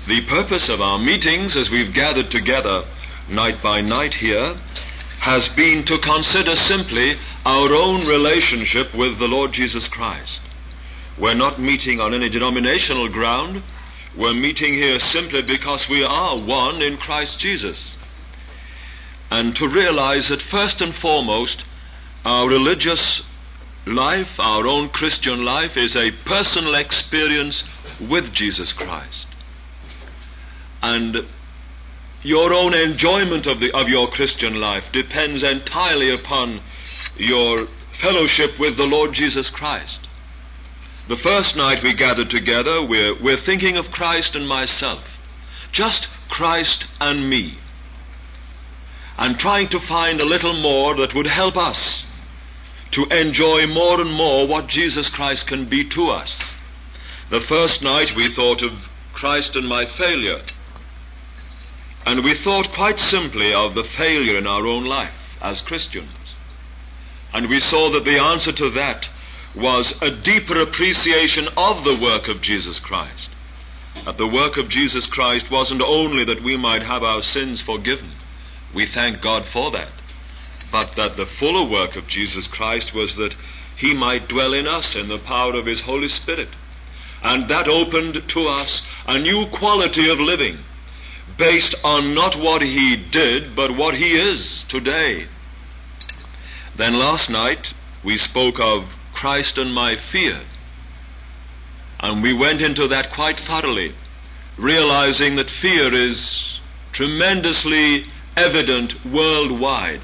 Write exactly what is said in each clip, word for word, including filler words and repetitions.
The purpose of our meetings as we've gathered together night by night here has been to consider simply our own relationship with the Lord Jesus Christ. We're not meeting on any denominational ground. We're meeting here simply because we are one in Christ Jesus. And to realize that first and foremost, our religious life, our own Christian life, is a personal experience with Jesus Christ. And your own enjoyment of the of your Christian life depends entirely upon your fellowship with the Lord Jesus Christ. The first night we gathered together, we're, we're thinking of Christ and myself. Just Christ and me. And trying to find a little more that would help us to enjoy more and more what Jesus Christ can be to us. The first night we thought of Christ and my failure. And we thought quite simply of the failure in our own life as Christians. And we saw that the answer to that was a deeper appreciation of the work of Jesus Christ. That the work of Jesus Christ wasn't only that we might have our sins forgiven. We thank God for that. But that the fuller work of Jesus Christ was that He might dwell in us in the power of His Holy Spirit. And that opened to us a new quality of living, based on not what He did, but what He is today. Then last night we spoke of Christ and my fear. And we went into that quite thoroughly, realizing that fear is tremendously evident worldwide.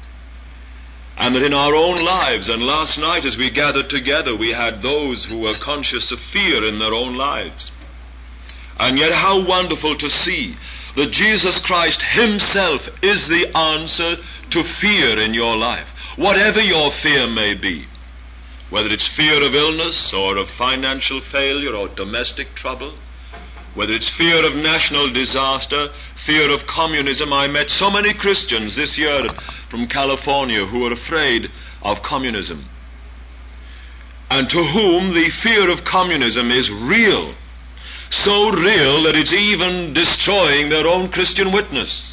And that in our own lives, and last night as we gathered together, we had those who were conscious of fear in their own lives. And yet how wonderful to see that Jesus Christ Himself is the answer to fear in your life. Whatever your fear may be, whether it's fear of illness or of financial failure or domestic trouble, whether it's fear of national disaster, fear of communism. I met so many Christians this year from California who are afraid of communism, and to whom the fear of communism is real. So real that it's even destroying their own Christian witness.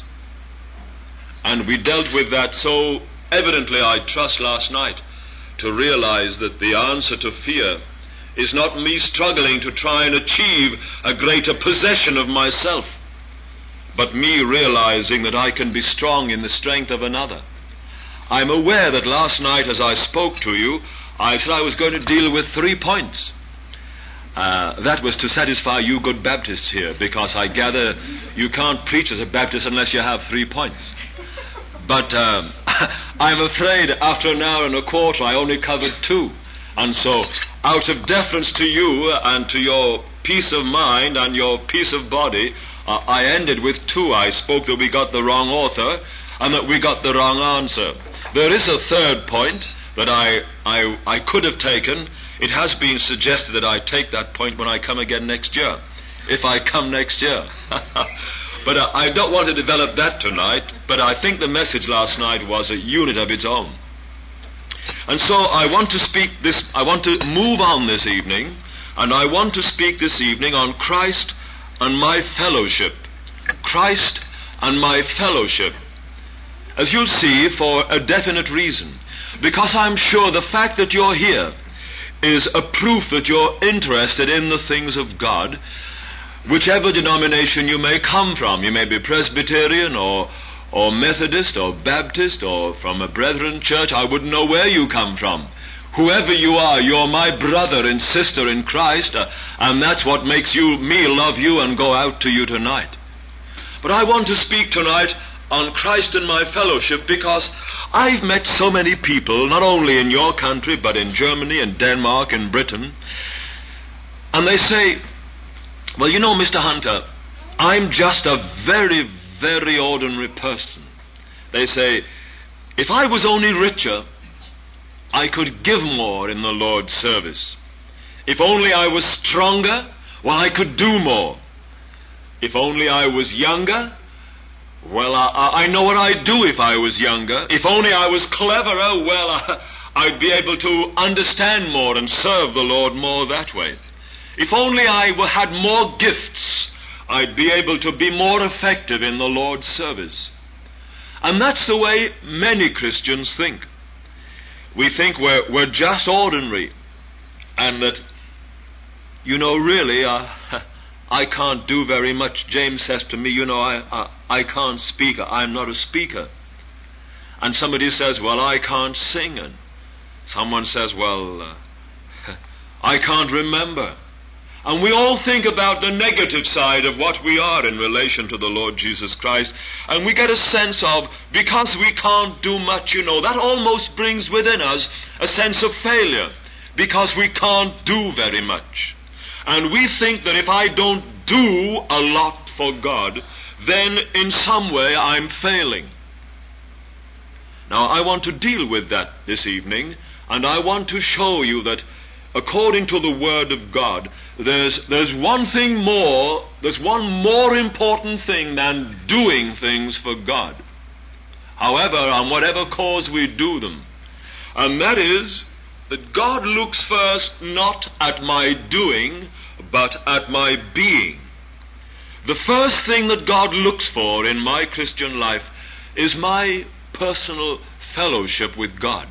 And we dealt with that so evidently, I trust, last night, to realize that the answer to fear is not me struggling to try and achieve a greater possession of myself, but me realizing that I can be strong in the strength of another. I'm aware that last night as I spoke to you, I said I was going to deal with three points. Uh, that was to satisfy you good Baptists here, because I gather you can't preach as a Baptist unless you have three points. But um, I'm afraid after an hour and a quarter I only covered two. And so, out of deference to you and to your peace of mind and your peace of body, uh, I ended with two. I spoke that we got the wrong author and that we got the wrong answer. There is a third point that I, I, I could have taken. It has been suggested that I take that point when I come again next year, if I come next year. But uh, I don't want to develop that tonight, but I think the message last night was a unit of its own. And so I want to speak this, I want to move on this evening, and I want to speak this evening on Christ and my fellowship. Christ and my fellowship. As you'll see, for a definite reason. Because I'm sure the fact that you're here is a proof that you're interested in the things of God, whichever denomination you may come from. You may be Presbyterian or or Methodist or Baptist or from a Brethren church. I wouldn't know where you come from. Whoever you are, you're my brother and sister in Christ, uh, and that's what makes you me love you and go out to you tonight. But I want to speak tonight on Christ and my fellowship, because I've met so many people, not only in your country, but in Germany and Denmark and Britain, and they say, well, you know, Mister Hunter, I'm just a very, very ordinary person. They say, if I was only richer, I could give more in the Lord's service. If only I was stronger, well, I could do more. If only I was younger, well, I, I know what I'd do if I was younger. If only I was cleverer, well, I, I'd be able to understand more and serve the Lord more that way. If only I had more gifts, I'd be able to be more effective in the Lord's service. And that's the way many Christians think. We think we're, we're just ordinary, and that, you know, really, uh, I can't do very much. James says to me, you know, I, I, I can't speak. I'm not a speaker. And somebody says, well, I can't sing. And someone says, well, uh, I can't remember. And we all think about the negative side of what we are in relation to the Lord Jesus Christ. And we get a sense of, because we can't do much, you know, that almost brings within us a sense of failure, because we can't do very much. And we think that if I don't do a lot for God, then in some way I'm failing. Now, I want to deal with that this evening, and I want to show you that according to the Word of God, there's, there's one thing more, there's one more important thing than doing things for God, however, on whatever cause we do them. And that is that God looks first not at my doing, but at my being. The first thing that God looks for in my Christian life is my personal fellowship with God.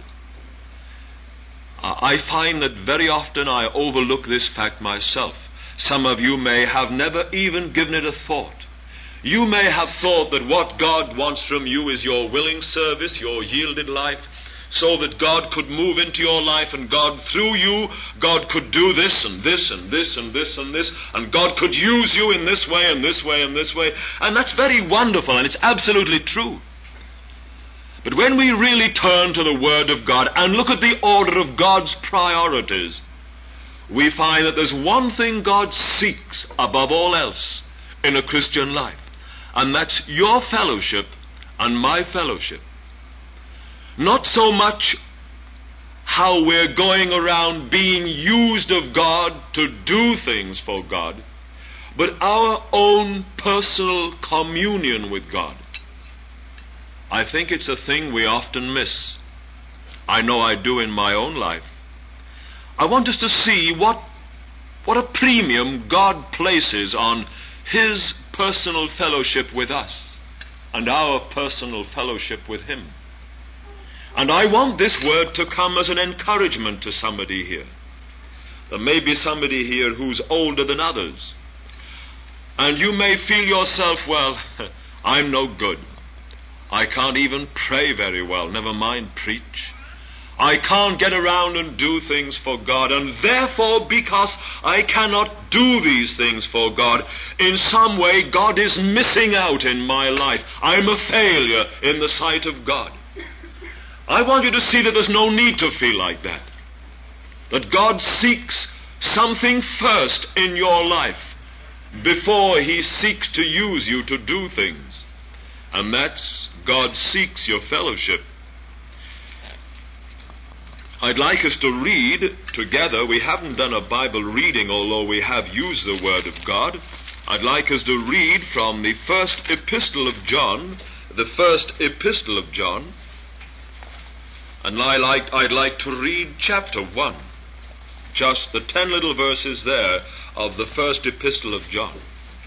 I find that very often I overlook this fact myself. Some of you may have never even given it a thought. You may have thought that what God wants from you is your willing service, your yielded life, so that God could move into your life, and God, through you, God could do this and this and this and this and this, and God could use you in this way and this way and this way. And that's very wonderful, and it's absolutely true. But when we really turn to the Word of God and look at the order of God's priorities, we find that there's one thing God seeks above all else in a Christian life, and that's your fellowship and my fellowship. Not so much how we're going around being used of God to do things for God, but our own personal communion with God. I think it's a thing we often miss. I know I do in my own life. I want us to see what, what a premium God places on His personal fellowship with us and our personal fellowship with Him. And I want this word to come as an encouragement to somebody here. There may be somebody here who's older than others, and you may feel yourself, well, I'm no good. I can't even pray very well, never mind preach. I can't get around and do things for God, and therefore, because I cannot do these things for God, in some way God is missing out in my life. I'm a failure in the sight of God. I want you to see that there's no need to feel like that. That God seeks something first in your life before He seeks to use you to do things. And that's, God seeks your fellowship. I'd like us to read together. We haven't done a Bible reading, although we have used the Word of God. I'd like us to read from the first epistle of John, the first epistle of John. And I like, I'd like to read chapter one, just the ten little verses there of the first epistle of John.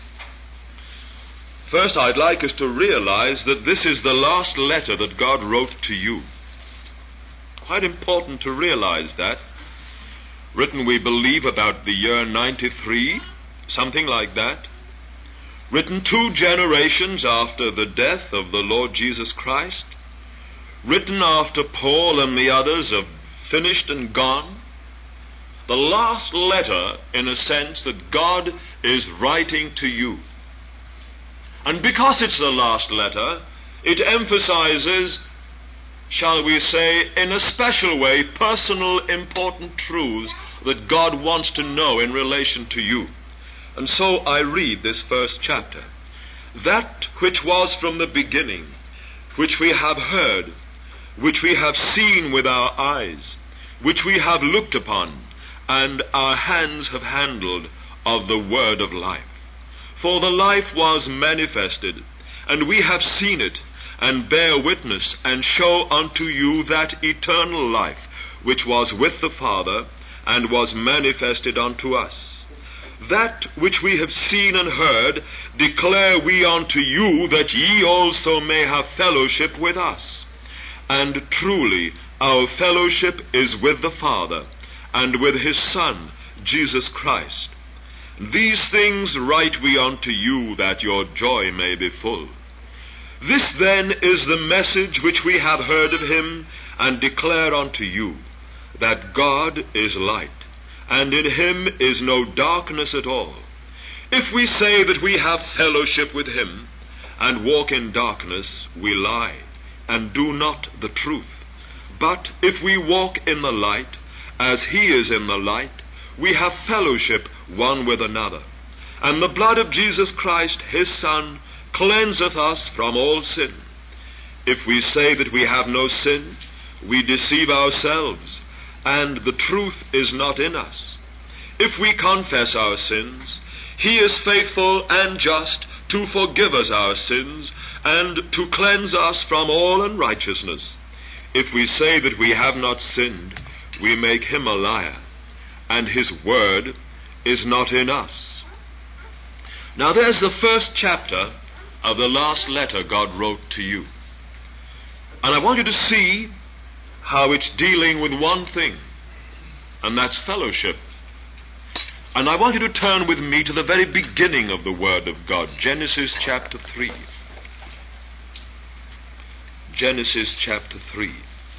First, I'd like us to realize that this is the last letter that God wrote to you. Quite important to realize that. Written, we believe, about the year ninety-three, something like that. Written two generations after the death of the Lord Jesus Christ. Written after Paul and the others have finished and gone. The last letter, in a sense, that God is writing to you. And because it's the last letter, it emphasizes, shall we say, in a special way, personal, important truths that God wants to know in relation to you. And so I read this first chapter. That which was from the beginning, which we have heard, which we have seen with our eyes, which we have looked upon, and our hands have handled of the word of life. For the life was manifested, and we have seen it, and bear witness, and show unto you that eternal life, which was with the Father, and was manifested unto us. That which we have seen and heard declare we unto you, that ye also may have fellowship with us. And truly our fellowship is with the Father, and with his Son, Jesus Christ. These things write we unto you, that your joy may be full. This then is the message which we have heard of him, and declare unto you, that God is light, and in him is no darkness at all. If we say that we have fellowship with him, and walk in darkness, we lie, and do not the truth. But if we walk in the light, as he is in the light, we have fellowship one with another. And the blood of Jesus Christ, his Son, cleanseth us from all sin. If we say that we have no sin, we deceive ourselves, and the truth is not in us. If we confess our sins, he is faithful and just to forgive us our sins, and to cleanse us from all unrighteousness. If we say that we have not sinned, we make him a liar, and his word is not in us. Now there's the first chapter of the last letter God wrote to you. And I want you to see how it's dealing with one thing, and that's fellowship. And I want you to turn with me to the very beginning of the Word of God, Genesis chapter three. Genesis chapter three.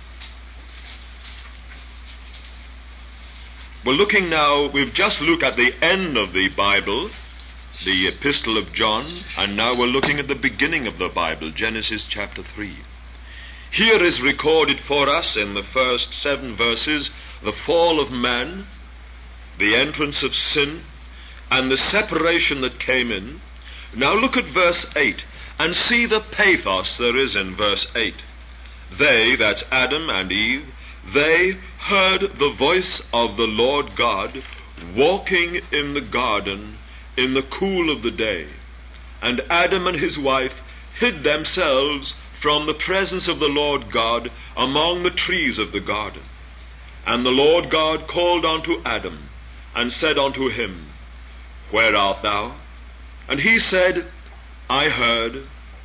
We're looking now, we've just looked at the end of the Bible, the Epistle of John, and now we're looking at the beginning of the Bible, Genesis chapter three. Here is recorded for us in the first seven verses the fall of man, the entrance of sin, and the separation that came in. Now look at verse eight and see the pathos there is in verse eight. They, that's Adam and Eve, they heard the voice of the Lord God walking in the garden in the cool of the day. And Adam and his wife hid themselves from the presence of the Lord God among the trees of the garden. And the Lord God called unto Adam, and said unto him, Where art thou? And he said, I heard,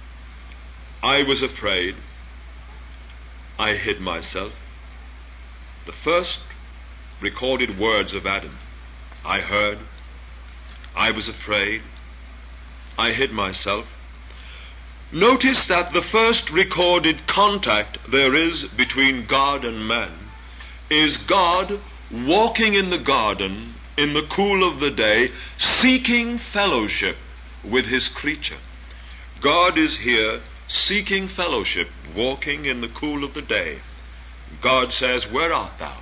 I was afraid, I hid myself. The first recorded words of Adam, I heard, I was afraid, I hid myself. Notice that the first recorded contact there is between God and man is God walking in the garden in the cool of the day, seeking fellowship with his creature. God is here seeking fellowship, walking in the cool of the day. God says, Where art thou?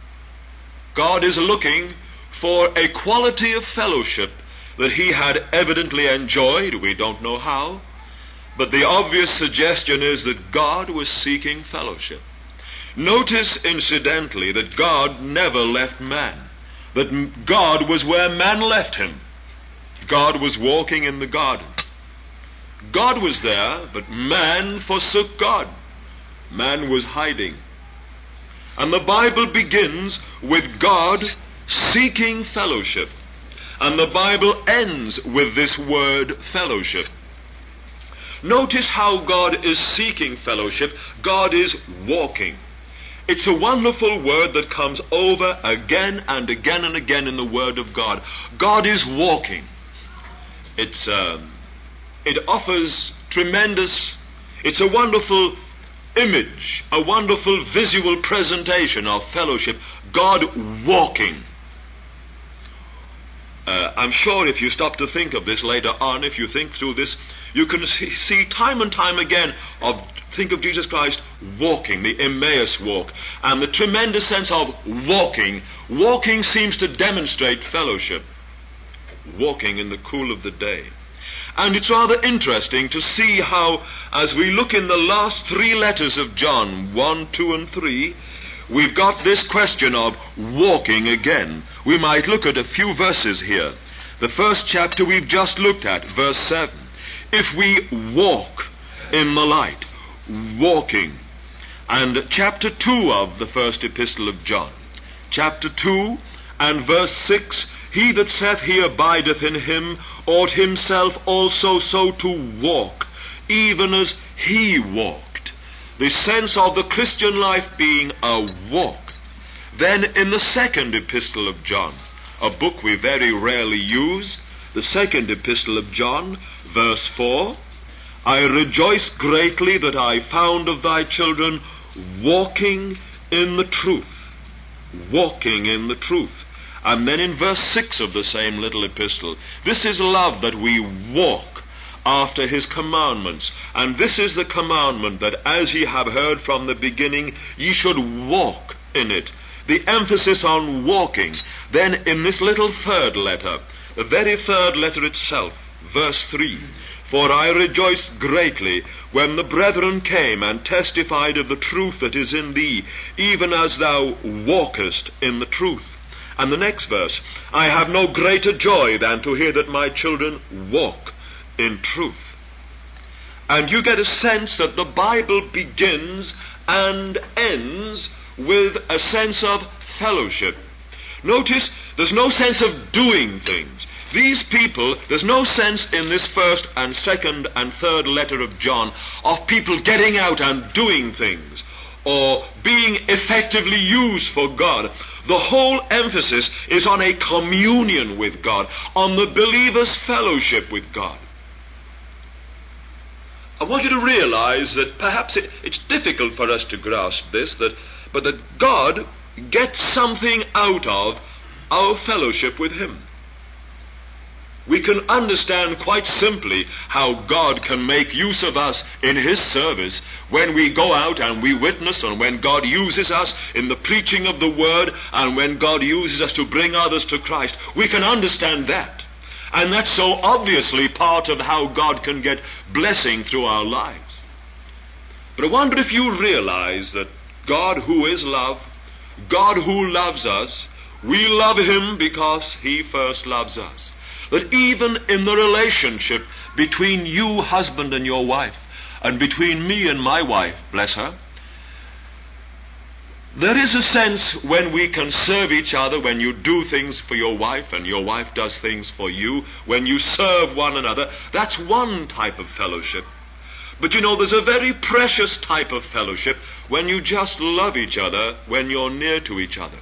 God is looking for a quality of fellowship that he had evidently enjoyed. We don't know how, but the obvious suggestion is that God was seeking fellowship. Notice, incidentally, that God never left man, that God was where man left him. God was walking in the garden. God was there, but man forsook God. Man was hiding. And the Bible begins with God seeking fellowship. And the Bible ends with this word fellowship. Notice how God is seeking fellowship. God is walking. It's a wonderful word that comes over again and again and again in the Word of God. God is walking. It's um, it offers tremendous, it's a wonderful image, a wonderful visual presentation of fellowship. God walking. Uh, I'm sure if you stop to think of this later on, if you think through this, you can see, see time and time again of, think of Jesus Christ walking, the Emmaus walk, and the tremendous sense of walking. Walking seems to demonstrate fellowship. Walking in the cool of the day. And it's rather interesting to see how, as we look in the last three letters of John, one, two, and three, we've got this question of walking again. We might look at a few verses here. The first chapter we've just looked at, verse seven. If we walk in the light, walking. And chapter two of the first epistle of John. Chapter two and verse six, He that saith he abideth in him ought himself also so to walk, even as he walked. The sense of the Christian life being a walk. Then in the second epistle of John, a book we very rarely use, the second epistle of John, verse four, I rejoice greatly that I found of thy children walking in the truth. Walking in the truth. And then in verse six of the same little epistle, this is love, that we walk after his commandments. And this is the commandment, that as ye have heard from the beginning, ye should walk in it. The emphasis on walking. Then in this little third letter, the very third letter itself, verse three, for I rejoiced greatly when the brethren came and testified of the truth that is in thee, even as thou walkest in the truth. And the next verse, I have no greater joy than to hear that my children walk in truth. And you get a sense that the Bible begins and ends with a sense of fellowship. Notice, there's no sense of doing things. These people, there's no sense in this first and second and third letter of John of people getting out and doing things or being effectively used for God. The whole emphasis is on a communion with God, on the believer's fellowship with God. I want you to realize that perhaps it, it's difficult for us to grasp this, that, but that God gets something out of our fellowship with him. We can understand quite simply how God can make use of us in his service when we go out and we witness, and when God uses us in the preaching of the word, and when God uses us to bring others to Christ. We can understand that. And that's so obviously part of how God can get blessing through our lives. But I wonder if you realize that God, who is love, God who loves us, we love him because he first loves us. That even in the relationship between you, husband, and your wife, and between me and my wife, bless her, there is a sense when we can serve each other, when you do things for your wife and your wife does things for you, when you serve one another. That's one type of fellowship. But you know, there's a very precious type of fellowship when you just love each other, when you're near to each other.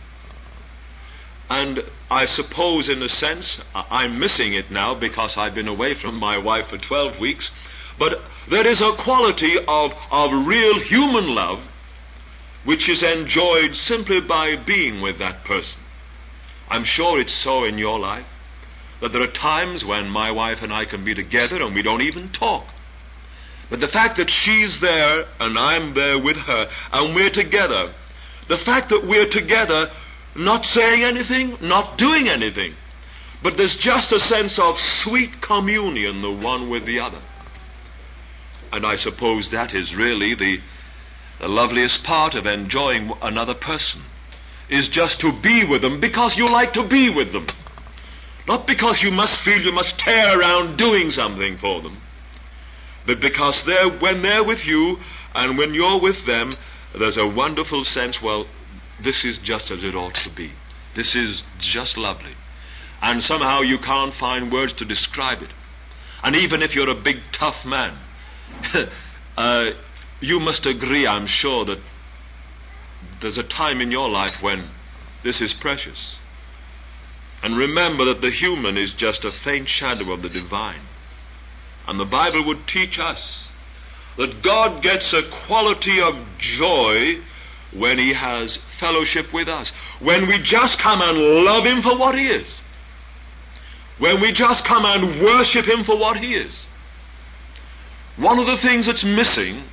And I suppose, in a sense, I'm missing it now because I've been away from my wife for twelve weeks, but there is a quality of, of real human love which is enjoyed simply by being with that person. I'm sure it's so in your life, that there are times when my wife and I can be together and we don't even talk. But the fact that she's there and I'm there with her and we're together, the fact that we're together, not saying anything, not doing anything, but there's just a sense of sweet communion, the one with the other. And I suppose that is really the, the loveliest part of enjoying another person, is just to be with them because you like to be with them. Not because you must feel you must tear around doing something for them, but because they're, when they're with you and when you're with them, there's a wonderful sense, well, this is just as it ought to be. This is just lovely. And somehow you can't find words to describe it. And even if you're a big, tough man, uh, you must agree, I'm sure, that there's a time in your life when this is precious. And remember that the human is just a faint shadow of the divine. And the Bible would teach us that God gets a quality of joy when he has fellowship with us. When we just come and love him for what he is. When we just come and worship him for what he is. One of the things that's missing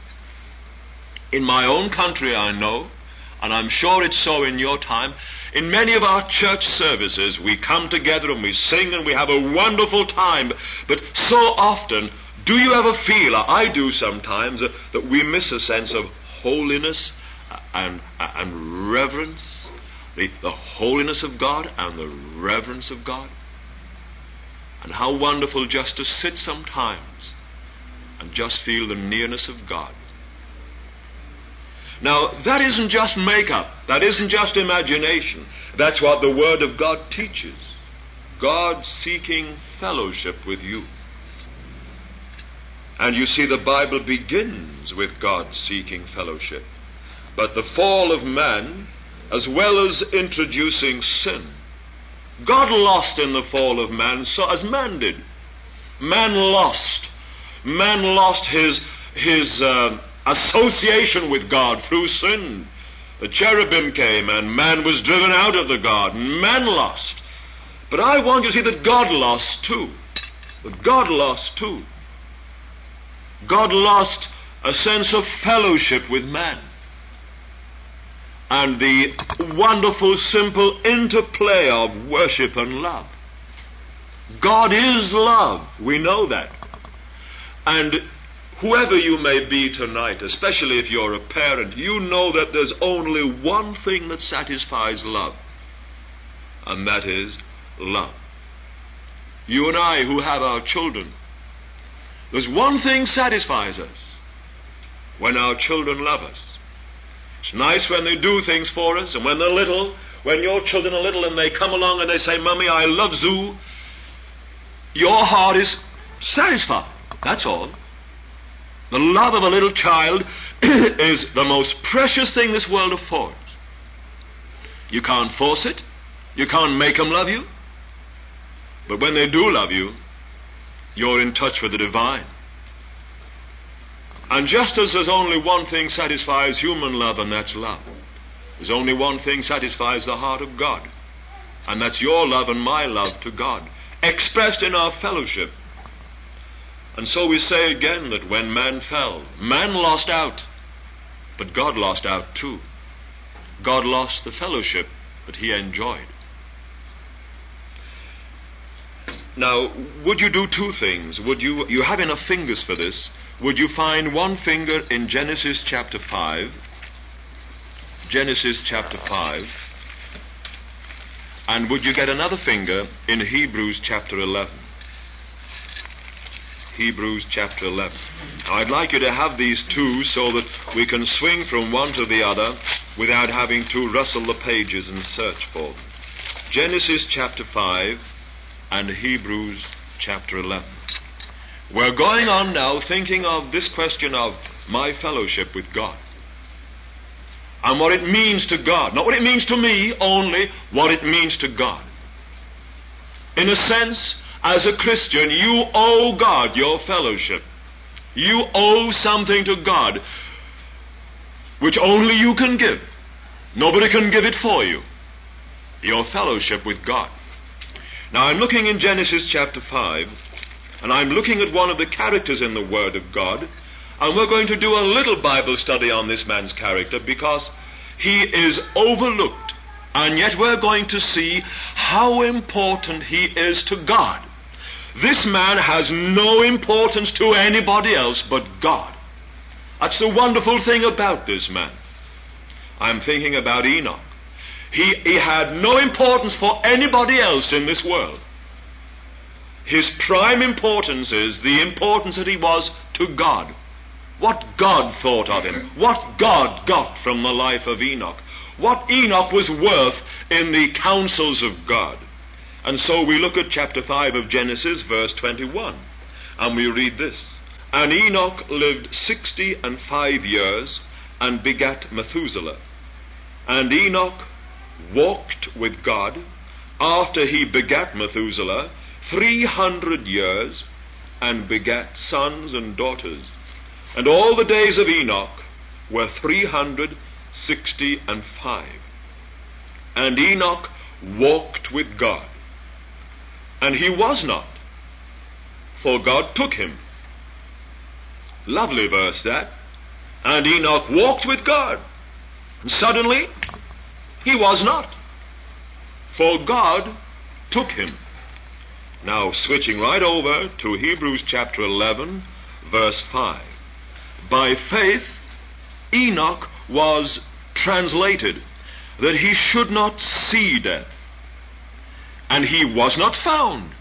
in my own country, I know, and I'm sure it's so in your time, in many of our church services we come together and we sing and we have a wonderful time, but so often, do you ever feel, I do sometimes, that, that we miss a sense of holiness and, and reverence, the, the holiness of God and the reverence of God? And how wonderful just to sit sometimes and just feel the nearness of God. Now, that isn't just make-up. That isn't just imagination. That's what the Word of God teaches. God seeking fellowship with you. And you see, the Bible begins with God seeking fellowship. But the fall of man, as well as introducing sin, God lost in the fall of man, so as man did. Man lost. Man lost his, his uh, association with God through sin. The cherubim came and man was driven out of the garden. Man lost. But I want you to see that God lost too. That God lost too. God lost a sense of fellowship with man. And the wonderful, simple interplay of worship and love. God is love. We know that. And whoever you may be tonight, especially if you're a parent, you know that there's only one thing that satisfies love. And that is love. You and I who have our children, there's one thing satisfies us: when our children love us. It's nice when they do things for us, and when they're little, when your children are little and they come along and they say, "Mummy, I love Zoo," your heart is satisfied. That's all. The love of a little child is the most precious thing this world affords. You can't force it. You can't make them love you. But when they do love you, you're in touch with the divine. And just as there's only one thing satisfies human love, and that's love, there's only one thing satisfies the heart of God, and that's your love and my love to God, expressed in our fellowship. And so we say again that when man fell, man lost out, but God lost out too. God lost the fellowship that he enjoyed. Now, would you do two things? Would you, you have enough fingers for this, would you find one finger in Genesis chapter five, Genesis chapter five, and would you get another finger in Hebrews chapter eleven? Hebrews chapter eleven. Now, I'd like you to have these two so that we can swing from one to the other without having to rustle the pages and search for them. Genesis chapter five and Hebrews chapter eleven. We're going on now thinking of this question of my fellowship with God, and what it means to God. Not what it means to me, only what it means to God. In a sense, as a Christian, you owe God your fellowship. You owe something to God which only you can give. Nobody can give it for you. Your fellowship with God. Now, I'm looking in Genesis chapter five, and I'm looking at one of the characters in the Word of God, and we're going to do a little Bible study on this man's character because he is overlooked, and yet we're going to see how important he is to God. This man has no importance to anybody else but God. That's the wonderful thing about this man. I'm thinking about Enoch. He, he had no importance for anybody else in this world. His prime importance is the importance that he was to God. What God thought of him. What God got from the life of Enoch. What Enoch was worth in the counsels of God. And so we look at chapter five of Genesis, verse twenty-one, and we read this. And Enoch lived sixty and five years, and begat Methuselah. And Enoch walked with God, after he begat Methuselah, three hundred years, and begat sons and daughters. And all the days of Enoch were three hundred sixty and five. And Enoch walked with God. And he was not, for God took him. Lovely verse that. And Enoch walked with God. And suddenly, he was not, for God took him. Now, switching right over to Hebrews chapter eleven, verse five. By faith, Enoch was translated that he should not see death. And he was not found,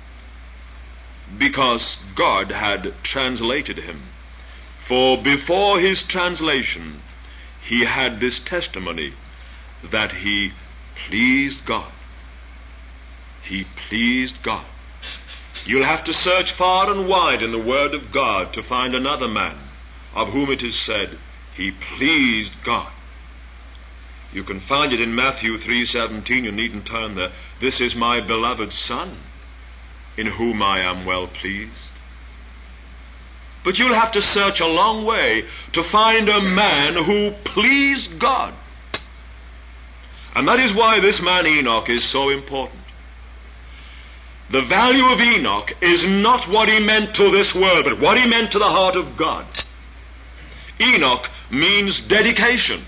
because God had translated him. For before his translation, he had this testimony that he pleased God. he pleased God. You'll have to search far and wide in the Word of God to find another man of whom it is said, he pleased God. You can find it in Matthew three seventeen. You needn't turn there. This is my beloved Son, in whom I am well pleased. But you'll have to search a long way to find a man who pleased God. And that is why this man Enoch is so important. The value of Enoch is not what he meant to this world, but what he meant to the heart of God. Enoch means dedication.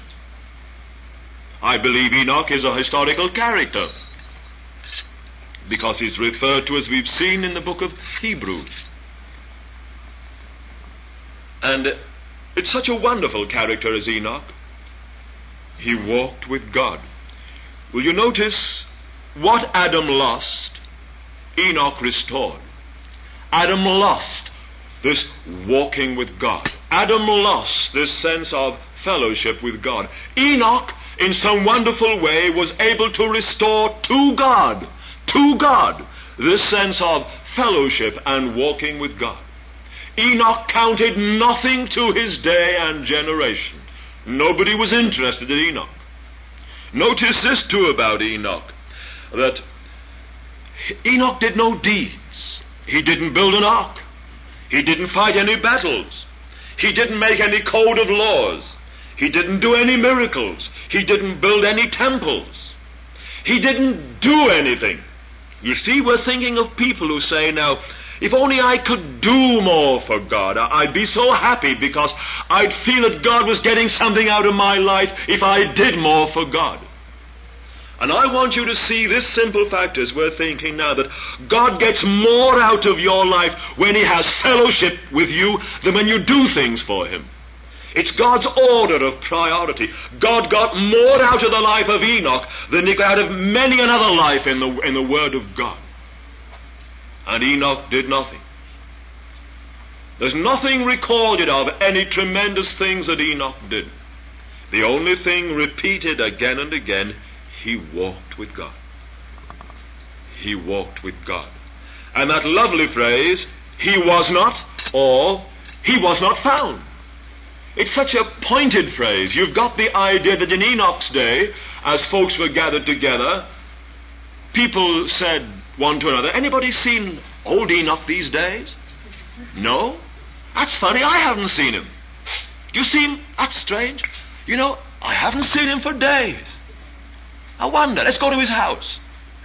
I believe Enoch is a historical character because he's referred to, as we've seen in the book of Hebrews. And it's such a wonderful character as Enoch. He walked with God. Will you notice what Adam lost, Enoch restored. Adam lost this walking with God. Adam lost this sense of fellowship with God. Enoch, in some wonderful way, was able to restore to God, to God, this sense of fellowship and walking with God. Enoch counted nothing to his day and generation. Nobody was interested in Enoch. Notice this too about Enoch, that Enoch did no deeds. He didn't build an ark. He didn't fight any battles. He didn't make any code of laws. He didn't do any miracles. He didn't build any temples. He didn't do anything. You see, we're thinking of people who say, now, if only I could do more for God, I'd be so happy because I'd feel that God was getting something out of my life if I did more for God. And I want you to see this simple fact as we're thinking now, that God gets more out of your life when he has fellowship with you than when you do things for him. It's God's order of priority. God got more out of the life of Enoch than he got out of many another life in the, in the Word of God. And Enoch did nothing. There's nothing recorded of any tremendous things that Enoch did. The only thing repeated again and again, he walked with God. He walked with God. And that lovely phrase, he was not, or he was not found. It's such a pointed phrase. You've got the idea that in Enoch's day, as folks were gathered together, people said one to another, anybody seen old Enoch these days? No? That's funny, I haven't seen him. Do you see him? That's strange. You know, I haven't seen him for days. I wonder, let's go to his house.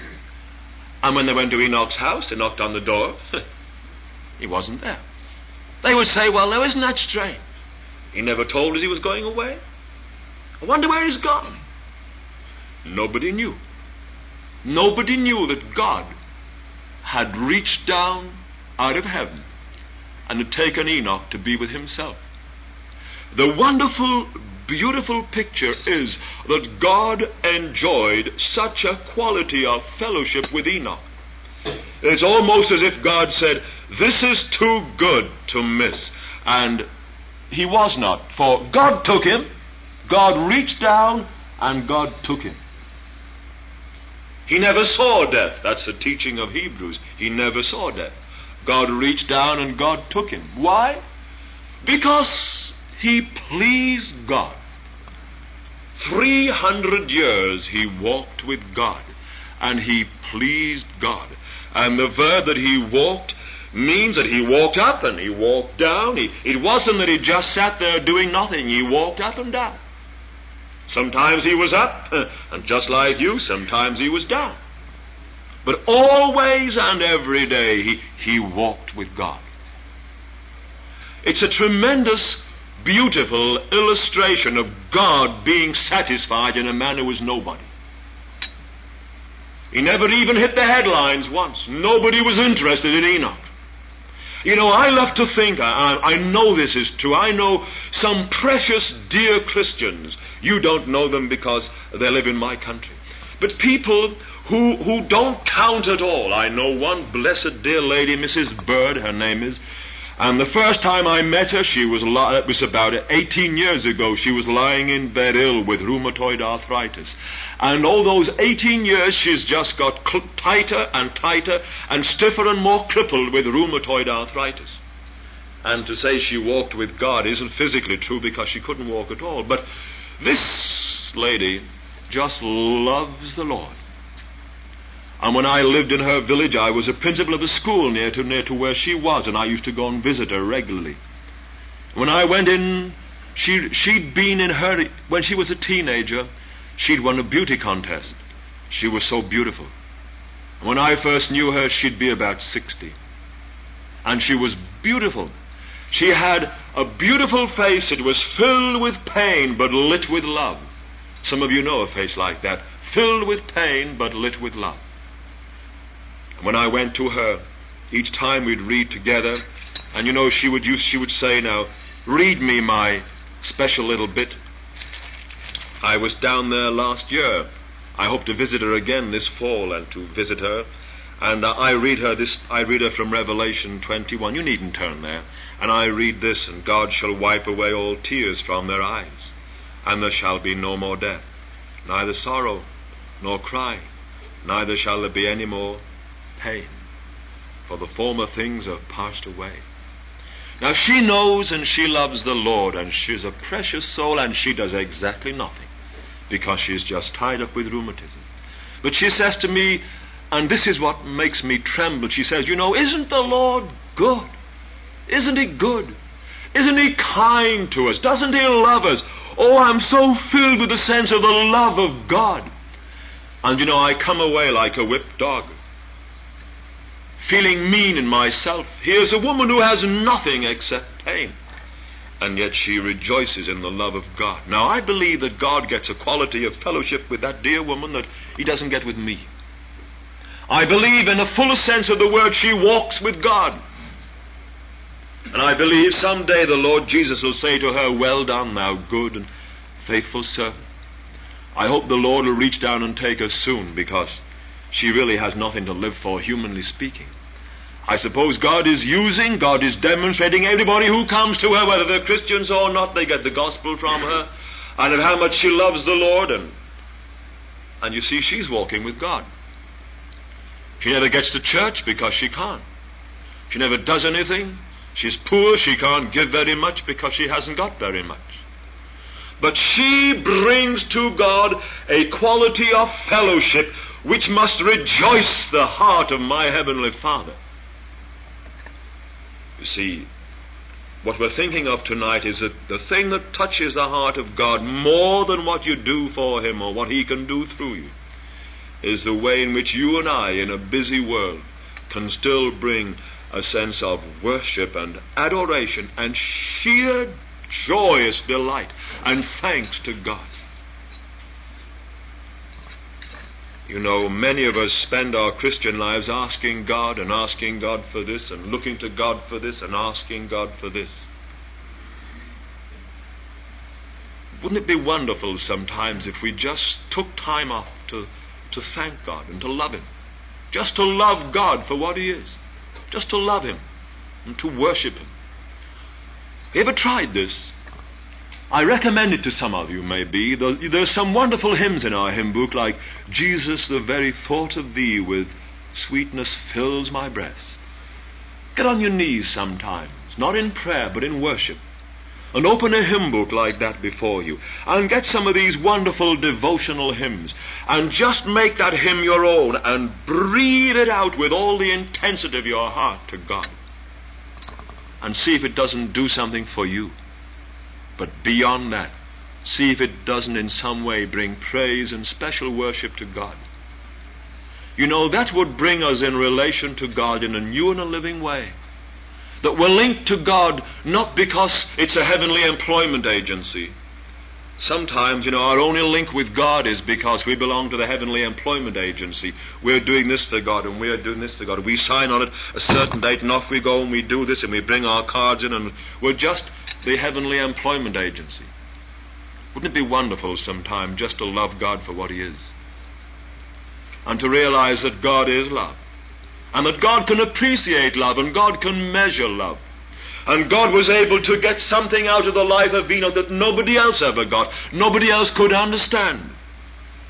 And when they went to Enoch's house, they knocked on the door. He wasn't there. They would say, well, now isn't that strange? He never told us he was going away. I wonder where he's gone. Nobody knew. Nobody knew that God had reached down out of heaven and had taken Enoch to be with himself. The wonderful, beautiful picture is that God enjoyed such a quality of fellowship with Enoch. It's almost as if God said, this is too good to miss. And he was not, for God took him, God reached down, and God took him. He never saw death. That's the teaching of Hebrews. He never saw death. God reached down and God took him. Why? Because he pleased God. Three hundred years he walked with God, and he pleased God. And the verb that he walked means that he walked up and he walked down. He, it wasn't that he just sat there doing nothing. He walked up and down. Sometimes he was up, and just like you, sometimes he was down. But always and every day he, he walked with God. It's a tremendous, beautiful illustration of God being satisfied in a man who was nobody. He never even hit the headlines once. Nobody was interested in Enoch. You know, I love to think, I, I know this is true, I know some precious dear Christians. You don't know them because they live in my country. But people who, who don't count at all. I know one blessed dear lady, Missus Bird, her name is, and the first time I met her, she was, li- it was about eighteen years ago, she was lying in bed ill with rheumatoid arthritis. And all those eighteen years she's just got cl- tighter and tighter and stiffer and more crippled with rheumatoid arthritis. And to say she walked with God isn't physically true because she couldn't walk at all. But this lady just loves the Lord. And when I lived in her village, I was a principal of a school near to near to where she was, and I used to go and visit her regularly. When I went in, she, she'd been in her, when she was a teenager, she'd won a beauty contest. She was so beautiful. And when I first knew her, she'd be about sixty. And she was beautiful. She had a beautiful face. It was filled with pain, but lit with love. Some of you know a face like that, filled with pain, but lit with love. And when I went to her, each time we'd read together, and you know, she would use, she would say, now, read me my special little bit. I was down there last year. I hope to visit her again this fall and to visit her. And uh, I read her this, I read her from Revelation twenty-one. You needn't turn there. And I read this, and God shall wipe away all tears from their eyes, and there shall be no more death, neither sorrow, nor crying, neither shall there be any more pain, for the former things have passed away. Now she knows and she loves the Lord, and she's a precious soul, and she does exactly nothing, because she's just tied up with rheumatism. But she says to me, and this is what makes me tremble, she says, you know, isn't the Lord good? Isn't He good? Isn't He kind to us? Doesn't He love us? Oh, I'm so filled with the sense of the love of God. And you know, I come away like a whipped dog, feeling mean in myself. Here's a woman who has nothing except pain, and yet she rejoices in the love of God. Now, I believe that God gets a quality of fellowship with that dear woman that He doesn't get with me. I believe in the fullest sense of the word she walks with God. And I believe someday the Lord Jesus will say to her, well done, thou good and faithful servant. I hope the Lord will reach down and take her soon, because she really has nothing to live for, humanly speaking. I suppose God is using, God is demonstrating everybody who comes to her, whether they're Christians or not, they get the gospel from her, and of how much she loves the Lord. And, and you see, she's walking with God. She never gets to church because she can't. She never does anything. She's poor, she can't give very much because she hasn't got very much. But she brings to God a quality of fellowship which must rejoice the heart of my Heavenly Father. You see, what we're thinking of tonight is that the thing that touches the heart of God more than what you do for Him or what He can do through you is the way in which you and I, in a busy world, can still bring a sense of worship and adoration and sheer joyous delight and thanks to God. You know, many of us spend our Christian lives asking God and asking God for this and looking to God for this and asking God for this. Wouldn't it be wonderful sometimes if we just took time off to, to thank God and to love Him? Just to love God for what He is. Just to love Him and to worship Him. Have you ever tried this? I recommend it to some of you, maybe. There's some wonderful hymns in our hymn book, like, Jesus, the very thought of Thee with sweetness fills my breast. Get on your knees sometimes, not in prayer, but in worship, and open a hymn book like that before you, and get some of these wonderful devotional hymns, and just make that hymn your own, and breathe it out with all the intensity of your heart to God, and see if it doesn't do something for you. But beyond that, see if it doesn't in some way bring praise and special worship to God. You know, that would bring us in relation to God in a new and a living way. That we're linked to God not because it's a heavenly employment agency. Sometimes, you know, our only link with God is because we belong to the heavenly employment agency. We're doing this for God and we're doing this for God. We sign on it a certain date and off we go and we do this and we bring our cards in and we're just the heavenly employment agency. Wouldn't it be wonderful sometime just to love God for what He is? And to realize that God is love. And that God can appreciate love and God can measure love. And God was able to get something out of the life of Enoch that nobody else ever got. Nobody else could understand.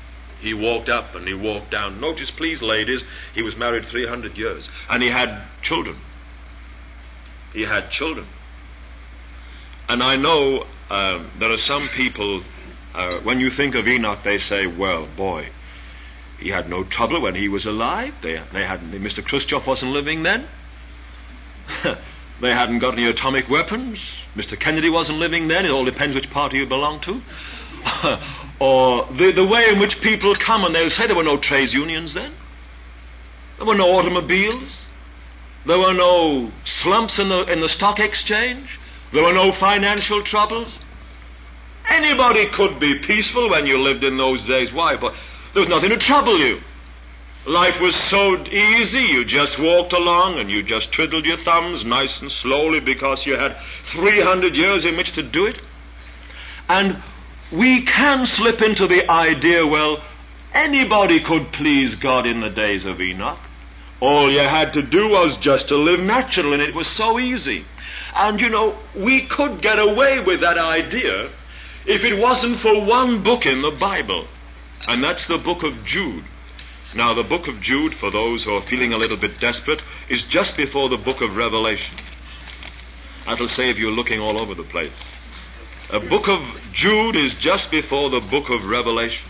He walked up and he walked down. Notice, please, ladies, he was married three hundred years. And he had children. He had children. And I know um, there are some people, uh, when you think of Enoch, they say, well, boy, he had no trouble when he was alive. They, they hadn't, Mister Khrushchev wasn't living then. They hadn't got any atomic weapons. Mister Kennedy wasn't living then. It all depends which party you belong to. Or the, the way in which people come, and they'll say there were no trades unions then. There were no automobiles. There were no slumps in the, in the stock exchange. There were no financial troubles. Anybody could be peaceful when you lived in those days. Why? But there was nothing to trouble you. Life was so easy, you just walked along and you just twiddled your thumbs nice and slowly because you had three hundred years in which to do it. And we can slip into the idea, well, anybody could please God in the days of Enoch. All you had to do was just to live natural, and it was so easy. And you know, we could get away with that idea if it wasn't for one book in the Bible, and that's the book of Jude. Now, the book of Jude, for those who are feeling a little bit desperate, is just before the book of Revelation. That'll save you looking all over the place. The book of Jude is just before the book of Revelation.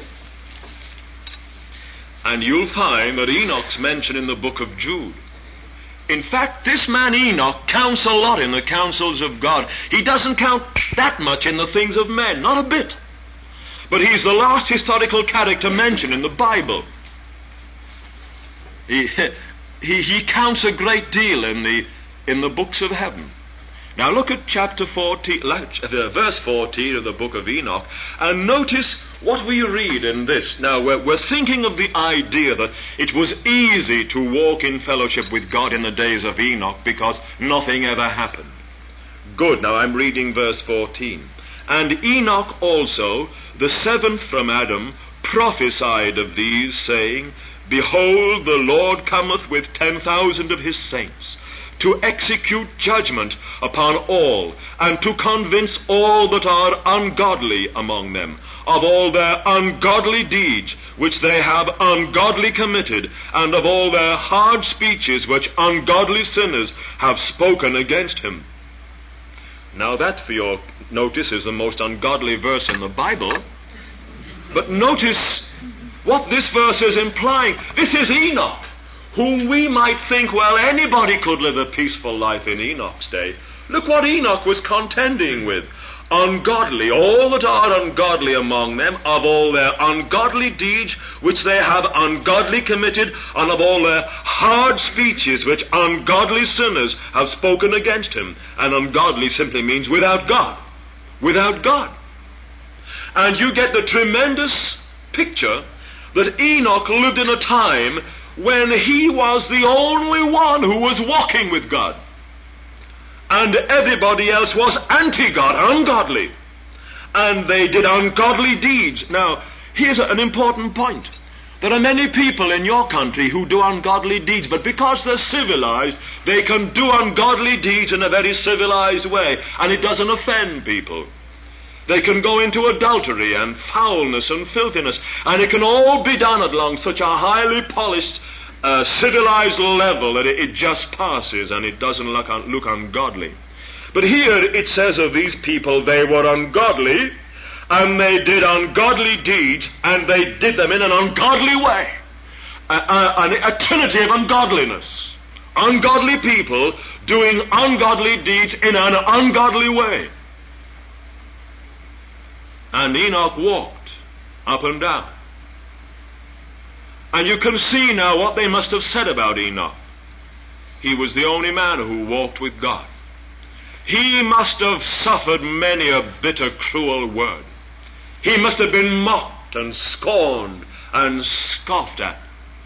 And you'll find that Enoch's mentioned in the book of Jude. In fact, this man Enoch counts a lot in the counsels of God. He doesn't count that much in the things of men, not a bit. But he's the last historical character mentioned in the Bible. He, he, he counts a great deal in the, in the books of heaven. Now look at chapter fourteen, verse fourteen of the book of Enoch, and notice what we read in this. Now we're, we're thinking of the idea that it was easy to walk in fellowship with God in the days of Enoch because nothing ever happened. Good, now I'm reading verse fourteen. And Enoch also, the seventh from Adam, prophesied of these, saying, Behold, the Lord cometh with ten thousand of his saints, to execute judgment upon all, and to convince all that are ungodly among them, of all their ungodly deeds which they have ungodly committed, and of all their hard speeches which ungodly sinners have spoken against him. Now that, for your notice, is the most ungodly verse in the Bible. But notice what this verse is implying. This is Enoch, whom we might think, well, anybody could live a peaceful life in Enoch's day. Look what Enoch was contending with. Ungodly, all that are ungodly among them, of all their ungodly deeds which they have ungodly committed, and of all their hard speeches which ungodly sinners have spoken against him. And ungodly simply means without God. Without God. And you get the tremendous picture that Enoch lived in a time when he was the only one who was walking with God. And everybody else was anti-God, ungodly. And they did ungodly deeds. Now, here's an important point. There are many people in your country who do ungodly deeds, but because they're civilized, they can do ungodly deeds in a very civilized way, and it doesn't offend people. They can go into adultery and foulness and filthiness, and it can all be done along such a highly polished, uh, civilized level that it, it just passes and it doesn't look, un- look ungodly. But here it says of these people, they were ungodly, and they did ungodly deeds, and they did them in an ungodly way. A, a, a trinity of ungodliness. Ungodly people doing ungodly deeds in an ungodly way. And Enoch walked up and down. And you can see now what they must have said about Enoch. He was the only man who walked with God. He must have suffered many a bitter, cruel word. He must have been mocked and scorned and scoffed at.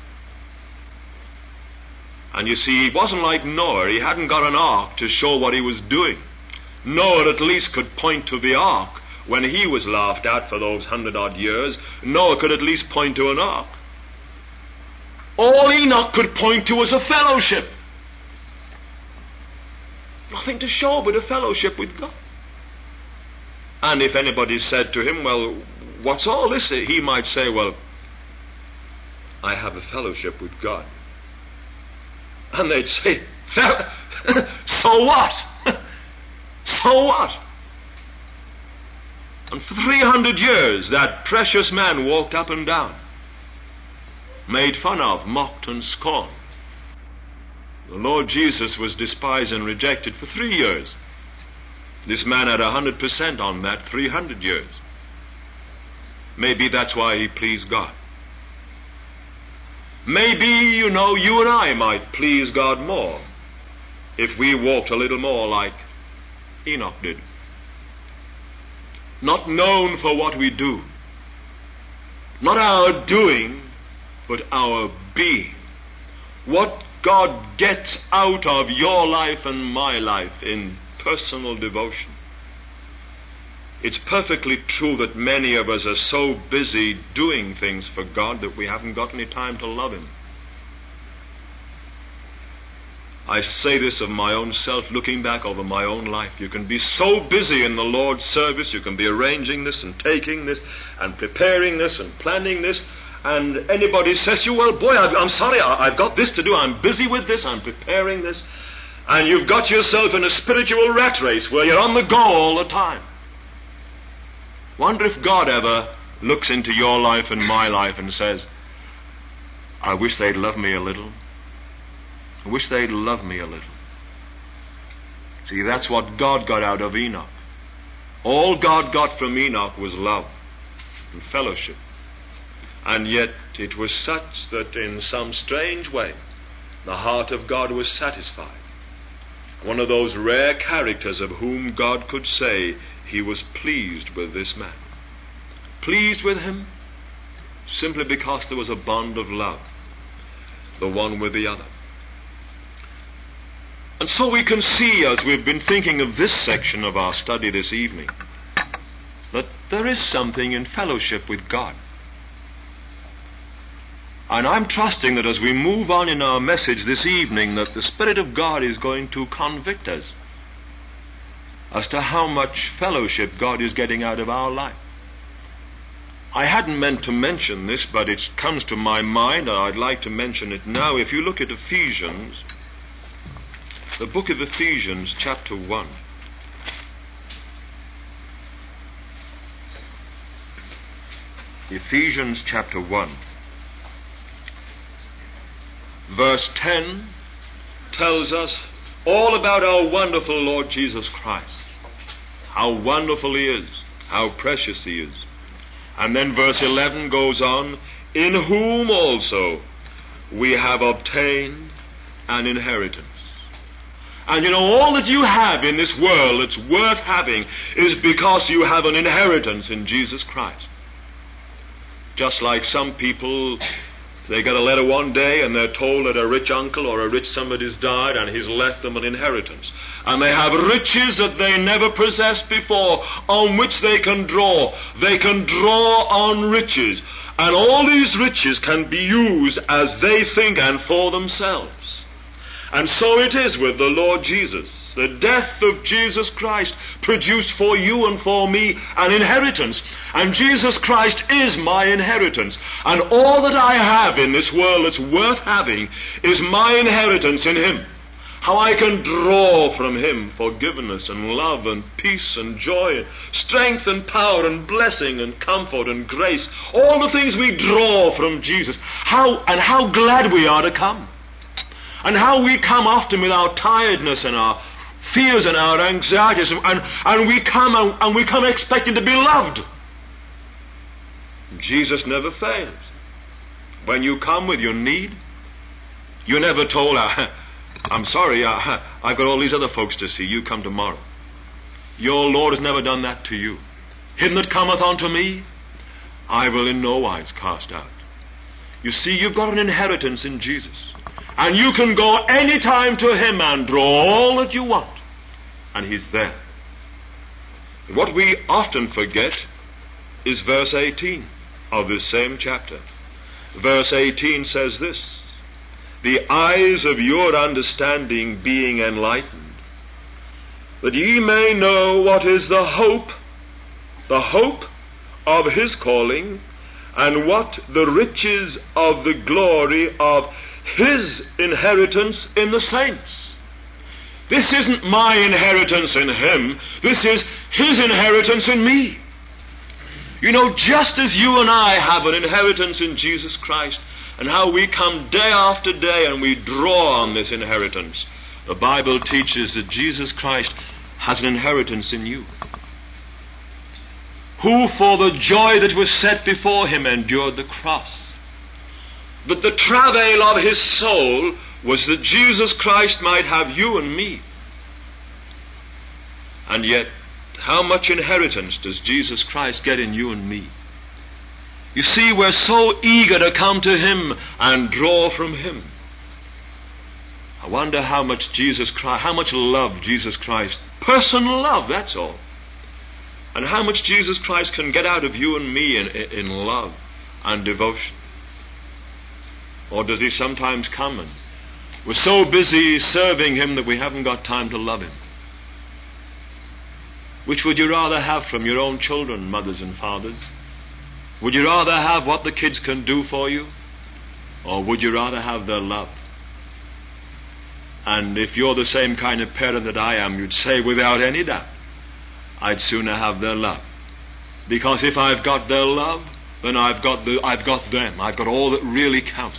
And you see, he wasn't like Noah. He hadn't got an ark to show what he was doing. Noah at least could point to the ark. When he was laughed at for those hundred odd years, Noah could at least point to an ark. All Enoch could point to was a fellowship. Nothing to show but a fellowship with God. And if anybody said to him, well, what's all this? He might say, well, I have a fellowship with God. And they'd say, so what? So what? And for three hundred years, that precious man walked up and down, made fun of, mocked and scorned. The Lord Jesus was despised and rejected for three years. This man had a hundred percent on that three hundred years. Maybe that's why he pleased God. Maybe, you know, you and I might please God more if we walked a little more like Enoch did. Not known for what we do. Not our doing, but our being. What God gets out of your life and my life in personal devotion. It's perfectly true that many of us are so busy doing things for God that we haven't got any time to love Him. I say this of my own self, looking back over my own life. You can be so busy in the Lord's service, you can be arranging this and taking this and preparing this and planning this, and anybody says to you, well, boy, I'm sorry, I've got this to do, I'm busy with this, I'm preparing this, and you've got yourself in a spiritual rat race where you're on the go all the time. Wonder if God ever looks into your life and my life and says, I wish they'd love me a little. I wish they'd love me a little. See, that's what God got out of Enoch. All God got from Enoch was love and fellowship. And yet it was such that in some strange way the heart of God was satisfied. One of those rare characters of whom God could say He was pleased with this man. Pleased with him simply because there was a bond of love, the one with the other. And so we can see, as we've been thinking of this section of our study this evening, that there is something in fellowship with God. And I'm trusting that as we move on in our message this evening, that the Spirit of God is going to convict us as to how much fellowship God is getting out of our life. I hadn't meant to mention this, but it comes to my mind, and I'd like to mention it now. If you look at Ephesians, the book of Ephesians, chapter one. Ephesians chapter one. Verse ten tells us all about our wonderful Lord Jesus Christ. How wonderful He is, how precious He is. And then verse eleven goes on, in whom also we have obtained an inheritance. And you know, all that you have in this world that's worth having is because you have an inheritance in Jesus Christ. Just like some people, they get a letter one day and they're told that a rich uncle or a rich somebody's died and he's left them an inheritance. And they have riches that they never possessed before on which they can draw. They can draw on riches. And all these riches can be used as they think and for themselves. And so it is with the Lord Jesus. The death of Jesus Christ produced for you and for me an inheritance. And Jesus Christ is my inheritance. And all that I have in this world that's worth having is my inheritance in Him. How I can draw from Him forgiveness and love and peace and joy, strength and power and blessing and comfort and grace. All the things we draw from Jesus. How and how glad we are to come. And how we come often with our tiredness and our fears and our anxieties, and, and we come and, and we come expecting to be loved. Jesus never fails. When you come with your need, you're never told, I'm sorry, I, I've got all these other folks to see, you come tomorrow. Your Lord has never done that to you. Him that cometh unto me, I will in no wise cast out. You see, you've got an inheritance in Jesus. And you can go any time to Him and draw all that you want. And He's there. What we often forget is verse eighteen of this same chapter. Verse eighteen says this, the eyes of your understanding being enlightened, that ye may know what is the hope, the hope of His calling, and what the riches of the glory of his inheritance in the saints. This isn't my inheritance in him, this is his inheritance in me. You know, just as you and I have an inheritance in Jesus Christ, and how we come day after day and we draw on this inheritance, the Bible teaches that Jesus Christ has an inheritance in you, who for the joy that was set before him endured the cross. But the travail of his soul was that Jesus Christ might have you and me. And yet, how much inheritance does Jesus Christ get in you and me? You see, we're so eager to come to him and draw from him. I wonder how much Jesus Christ, how much love Jesus Christ, personal love, that's all. And how much Jesus Christ can get out of you and me in, in love and devotion. Or does he sometimes come and we're so busy serving him that we haven't got time to love him? Which would you rather have from your own children, mothers and fathers? Would you rather have what the kids can do for you? Or would you rather have their love? And if you're the same kind of parent that I am, you'd say without any doubt, I'd sooner have their love. Because if I've got their love, then I've got the, I've got them. I've got all that really counts.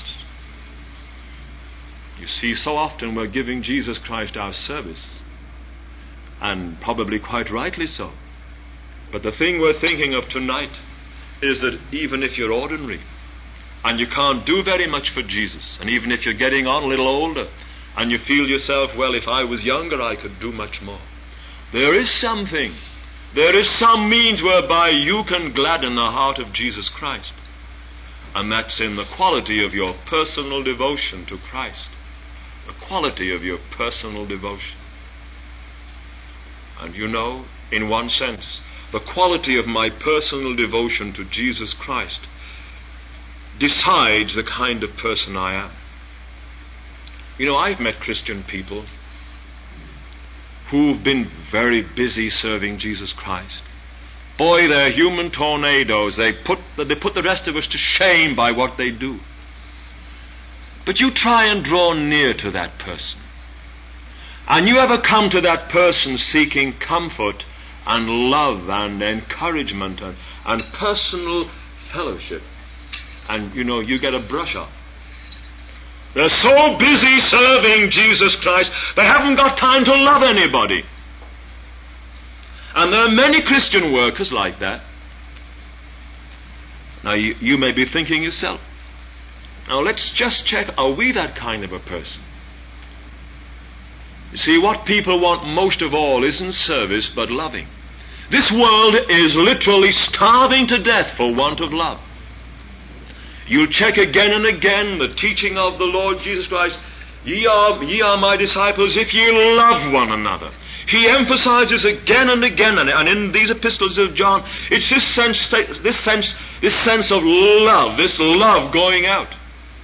You see, so often we're giving Jesus Christ our service, and probably quite rightly so. But the thing we're thinking of tonight is that even if you're ordinary, and you can't do very much for Jesus, and even if you're getting on a little older, and you feel yourself, well, if I was younger I could do much more, there is something, there is some means whereby you can gladden the heart of Jesus Christ. And that's in the quality of your personal devotion to Christ. The quality of your personal devotion. And you know, in one sense, the quality of my personal devotion to Jesus Christ decides the kind of person I am. You know, I've met Christian people who've been very busy serving Jesus Christ. Boy, they're human tornadoes. They put, they put the rest of us to shame by what they do. But you try and draw near to that person. And you ever come to that person seeking comfort and love and encouragement and, and personal fellowship. And, you know, you get a brush up. They're so busy serving Jesus Christ, they haven't got time to love anybody. And there are many Christian workers like that. Now, you, you may be thinking yourself, now let's just check, are we that kind of a person? You see, what people want most of all isn't service, but loving. This world is literally starving to death for want of love. You'll check again and again the teaching of the Lord Jesus Christ. Ye are, ye are my disciples if ye love one another. He emphasizes again and again, and in these epistles of John, it's this sense, this sense, this sense of love, this love going out.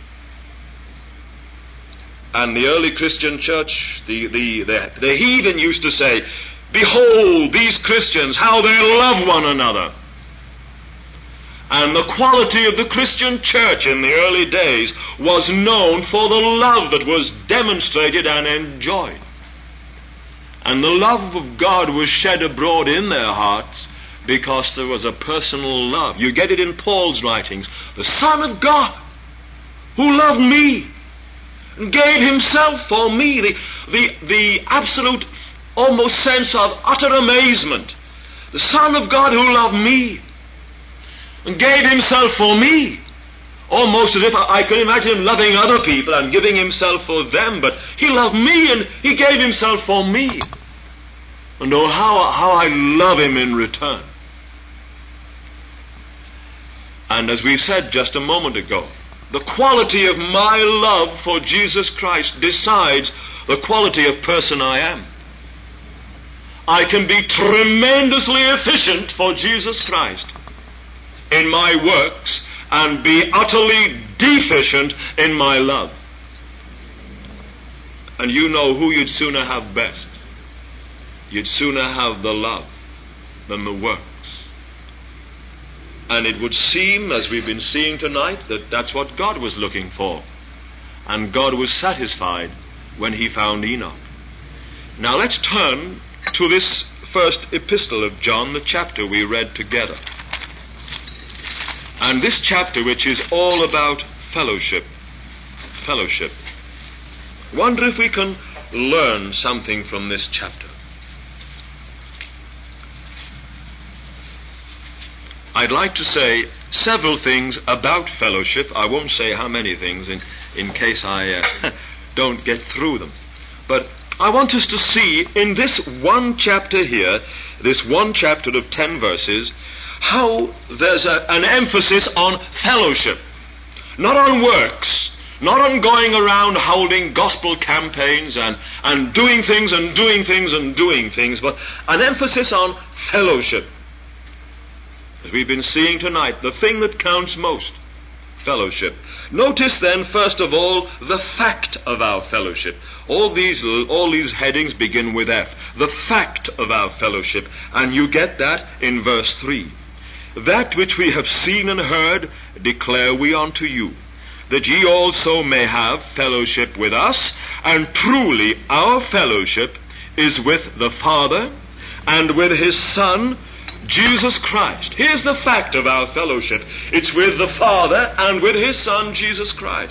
And the early Christian church, the, the, the, the heathen used to say, behold, these Christians, how they love one another. And the quality of the Christian church in the early days was known for the love that was demonstrated and enjoyed. And the love of God was shed abroad in their hearts because there was a personal love. You get it in Paul's writings. The Son of God, who loved me and gave himself for me. The, the, the absolute, almost sense of utter amazement. The Son of God who loved me and gave himself for me. Almost as if I, I could imagine him loving other people and giving himself for them, but he loved me and he gave himself for me. And oh, how, how I love him in return. And as we said just a moment ago, the quality of my love for Jesus Christ decides the quality of person I am. I can be tremendously efficient for Jesus Christ in my works and be utterly deficient in my love. And you know who you'd sooner have best. You'd sooner have the love than the works. And it would seem, as we've been seeing tonight, that that's what God was looking for. And God was satisfied when he found Enoch. Now let's turn to this first epistle of John, the chapter we read together. And this chapter, which is all about fellowship. Fellowship. Wonder if we can learn something from this chapter. I'd like to say several things about fellowship. I won't say how many things in, in case I uh, don't get through them. But I want us to see in this one chapter here, this one chapter of ten verses, how there's a, an emphasis on fellowship. Not on works, not on going around holding gospel campaigns and, and doing things and doing things and doing things, but an emphasis on fellowship. As we've been seeing tonight, the thing that counts most, fellowship. Notice then, first of all, the fact of our fellowship. All these, all these headings begin with F. The fact of our fellowship. And you get that in verse three. That which we have seen and heard declare we unto you, that ye also may have fellowship with us. And truly our fellowship is with the Father and with his Son, Jesus Christ. Here's the fact of our fellowship. It's with the Father and with his Son, Jesus Christ.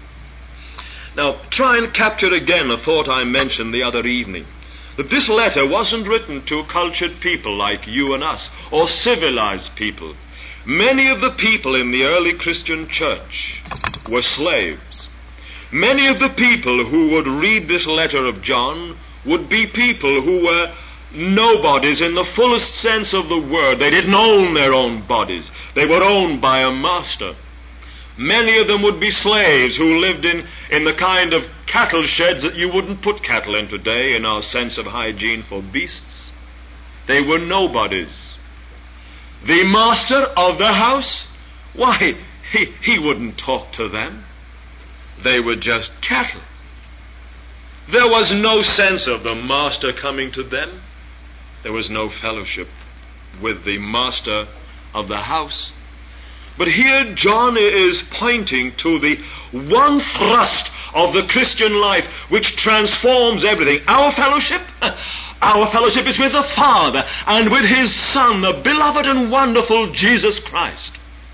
Now, try and capture again a thought I mentioned the other evening. That this letter wasn't written to cultured people like you and us, or civilized people. Many of the people in the early Christian church were slaves. Many of the people who would read this letter of John would be people who were nobodies in the fullest sense of the word. They didn't own their own bodies. They were owned by a master. Many of them would be slaves who lived in, in the kind of cattle sheds that you wouldn't put cattle in today in our sense of hygiene for beasts. They were nobodies. The master of the house, why, he, he wouldn't talk to them. They were just cattle. There was no sense of the master coming to them. There was no fellowship with the master of the house. But here John is pointing to the one thrust of the Christian life which transforms everything. Our fellowship, our fellowship is with the Father and with his Son, the beloved and wonderful Jesus Christ.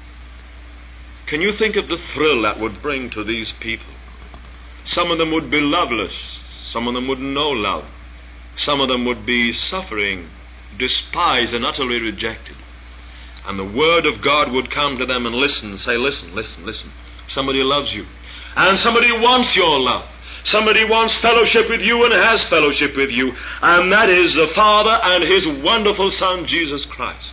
Can you think of the thrill that would bring to these people? Some of them would be loveless. Some of them wouldn't know love. Some of them would be suffering, despised and utterly rejected. And the word of God would come to them and listen and say, listen, listen, listen. Somebody loves you. And somebody wants your love. Somebody wants fellowship with you and has fellowship with you. And that is the Father and his wonderful Son, Jesus Christ.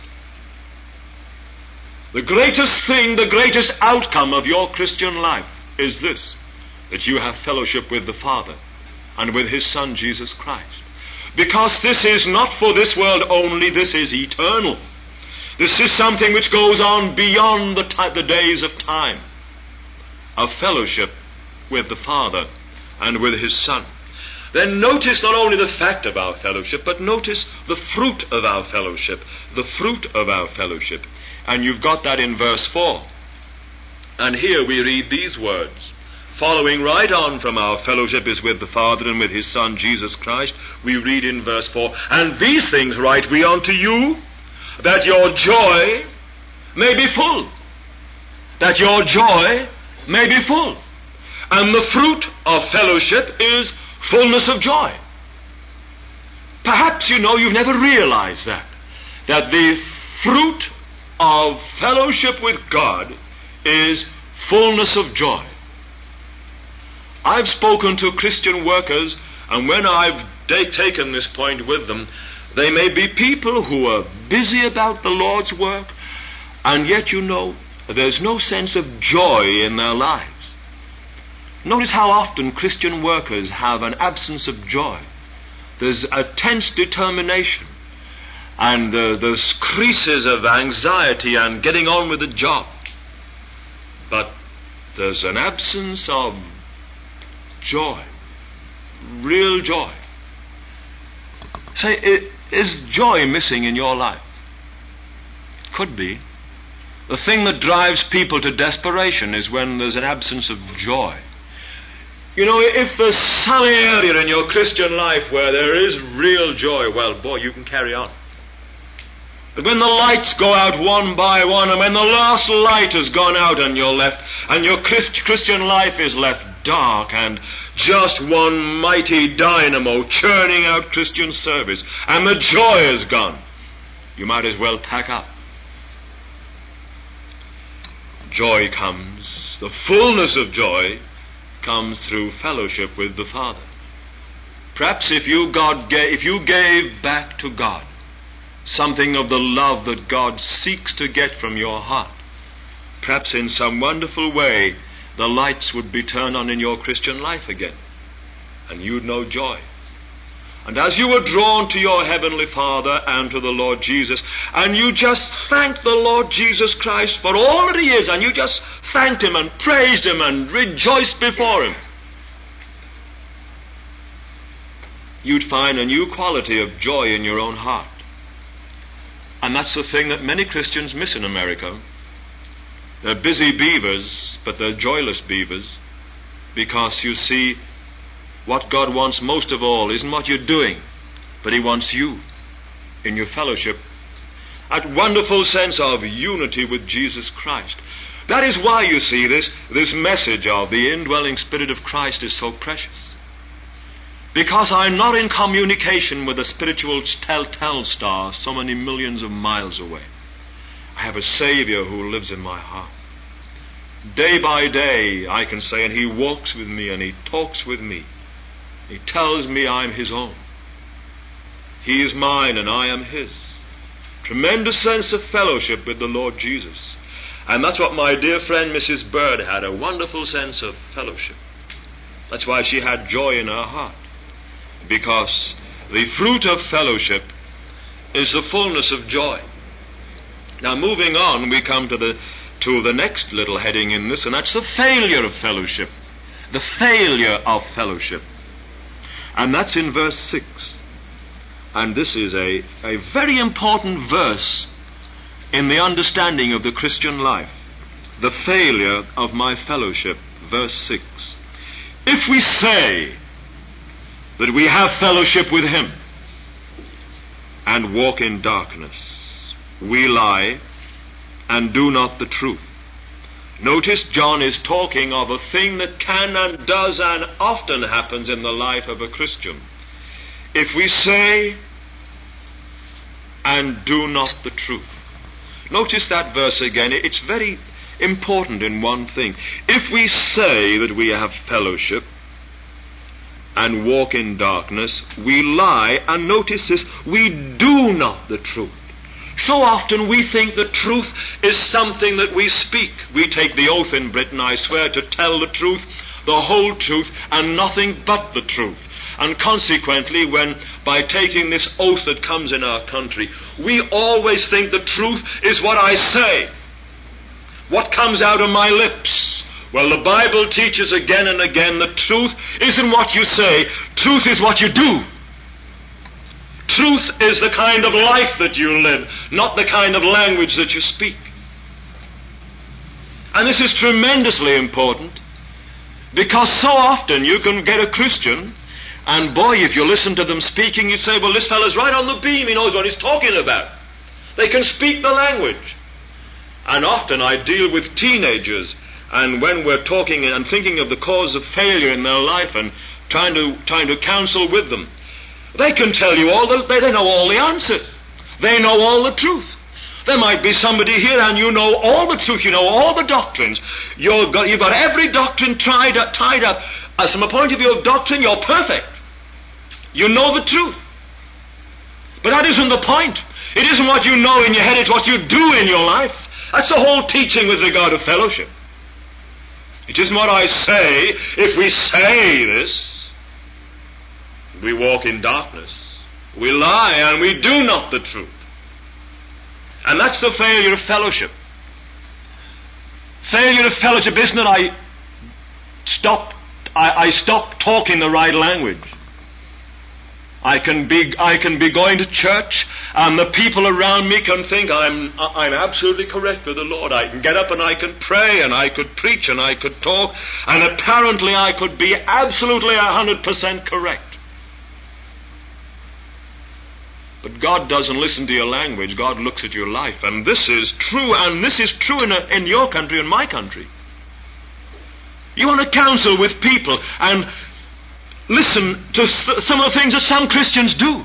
The greatest thing, the greatest outcome of your Christian life is this, that you have fellowship with the Father and with his Son, Jesus Christ. Because this is not for this world only, this is eternal. This is something which goes on beyond the, t- the days of time. A fellowship with the Father and with his Son. Then notice not only the fact of our fellowship, but notice the fruit of our fellowship. The fruit of our fellowship. And you've got that in verse four. And here we read these words. Following right on from our fellowship is with the Father and with his Son, Jesus Christ, we read in verse four, and these things write we unto you, that your joy may be full. That your joy may be full. And the fruit of fellowship is fullness of joy. Perhaps you know you've never realized that. That the fruit of fellowship with God is fullness of joy. I've spoken to Christian workers, and when I've de- taken this point with them, they may be people who are busy about the Lord's work, and yet you know there's no sense of joy in their lives. Notice how often Christian workers have an absence of joy. There's a tense determination, and uh, there's creases of anxiety and getting on with the job. But there's an absence of joy, real joy. Say, is joy missing in your life? It could be. The thing that drives people to desperation is when there's an absence of joy. You know, if there's some area in your Christian life where there is real joy, well, boy, you can carry on. But when the lights go out one by one, and when the last light has gone out and you're left, and your Christian life is left dark and just one mighty dynamo churning out Christian service, and the joy is gone, you might as well pack up. Joy comes, the fullness of joy comes through fellowship with the Father. Perhaps if you God gave, if you gave back to God something of the love that God seeks to get from your heart, perhaps in some wonderful way the lights would be turned on in your Christian life again, and you'd know joy. And as you were drawn to your Heavenly Father and to the Lord Jesus, and you just thanked the Lord Jesus Christ for all that He is, and you just thanked Him and praised Him and rejoiced before Him, you'd find a new quality of joy in your own heart. And that's the thing that many Christians miss in America. They're busy beavers, but they're joyless beavers, because you see, what God wants most of all isn't what you're doing, but He wants you in your fellowship. That wonderful sense of unity with Jesus Christ. That is why, you see, this, this message of the indwelling Spirit of Christ is so precious. Because I'm not in communication with a spiritual telltale star so many millions of miles away. I have a Savior who lives in my heart. Day by day, I can say, and He walks with me and He talks with me. He tells me I'm His own. He is mine and I am His. Tremendous sense of fellowship with the Lord Jesus. And that's what my dear friend Missus Bird had, a wonderful sense of fellowship. That's why she had joy in her heart. Because the fruit of fellowship is the fullness of joy. Now, moving on, we come to the to the next little heading in this, and that's the failure of fellowship. The failure of fellowship. And that's in verse six. And this is a, a very important verse in the understanding of the Christian life. The failure of my fellowship. Verse six. If we say that we have fellowship with Him and walk in darkness, we lie and do not the truth. Notice John is talking of a thing that can and does and often happens in the life of a Christian. If we say and do not the truth. Notice that verse again. It's very important in one thing. If we say that we have fellowship and walk in darkness, we lie, and notice this, we do not the truth. So often we think the truth is something that we speak. We take the oath in Britain, I swear to tell the truth, the whole truth, and nothing but the truth. And consequently, when by taking this oath that comes in our country, we always think the truth is what I say, what comes out of my lips. Well, the Bible teaches again and again the truth isn't what you say, truth is what you do. Truth is the kind of life that you live, not the kind of language that you speak. And this is tremendously important, because so often you can get a Christian, and boy, if you listen to them speaking, you say, well, this fellow's right on the beam, he knows what he's talking about. They can speak the language. And often I deal with teenagers, and when we're talking and thinking of the cause of failure in their life and trying to trying to counsel with them, they can tell you all the, they, they know all the answers. They know all the truth. There might be somebody here and you know all the truth, you know all the doctrines. You've got, you've got every doctrine tied up, tied up. As from a point of view of doctrine, you're perfect. You know the truth. But that isn't the point. It isn't what you know in your head, it's what you do in your life. That's the whole teaching with regard to fellowship. It isn't what I say. If we say this, we walk in darkness. We lie and we do not the truth. And that's the failure of fellowship. Failure of fellowship isn't that I stop, I, I stop talking the right language. I can be, I can be going to church, and the people around me can think I'm, I'm absolutely correct with the Lord. I can get up and I can pray, and I could preach, and I could talk, and apparently I could be absolutely a hundred percent correct. But God doesn't listen to your language. God looks at your life, and this is true, and this is true in, a, in your country and my country. You want to counsel with people and listen to some of the things that some Christians do.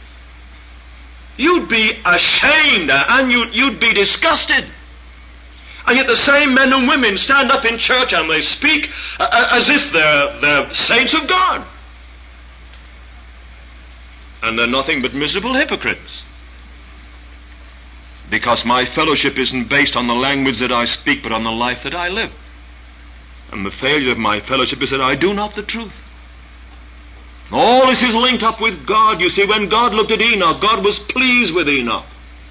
You'd be ashamed and you'd, you'd be disgusted. And yet the same men and women stand up in church and they speak uh, as if they're, they're saints of God. And they're nothing but miserable hypocrites. Because my fellowship isn't based on the language that I speak, but on the life that I live. And the failure of my fellowship is that I do not the truth. All this is linked up with God. You see, when God looked at Enoch, God was pleased with Enoch.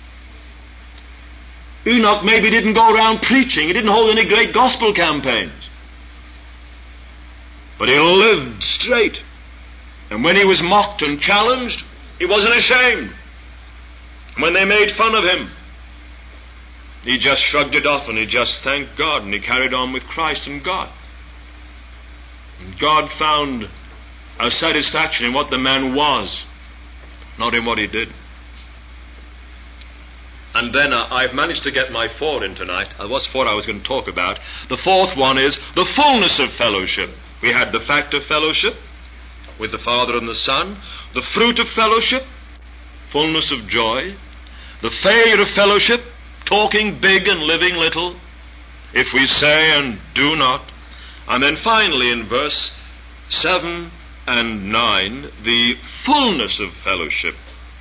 Enoch maybe didn't go around preaching. He didn't hold any great gospel campaigns. But he lived straight. And when he was mocked and challenged, he wasn't ashamed. When they made fun of him, he just shrugged it off and he just thanked God and he carried on with Christ and God. And God found a satisfaction in what the man was, not in what he did. And then uh, I've managed to get my four in tonight. Uh, what's four I was going to talk about? The fourth one is the fullness of fellowship. We had the fact of fellowship with the Father and the Son, the fruit of fellowship, fullness of joy, the failure of fellowship, talking big and living little, if we say and do not. And then finally in verse seven and nine, the fullness of fellowship.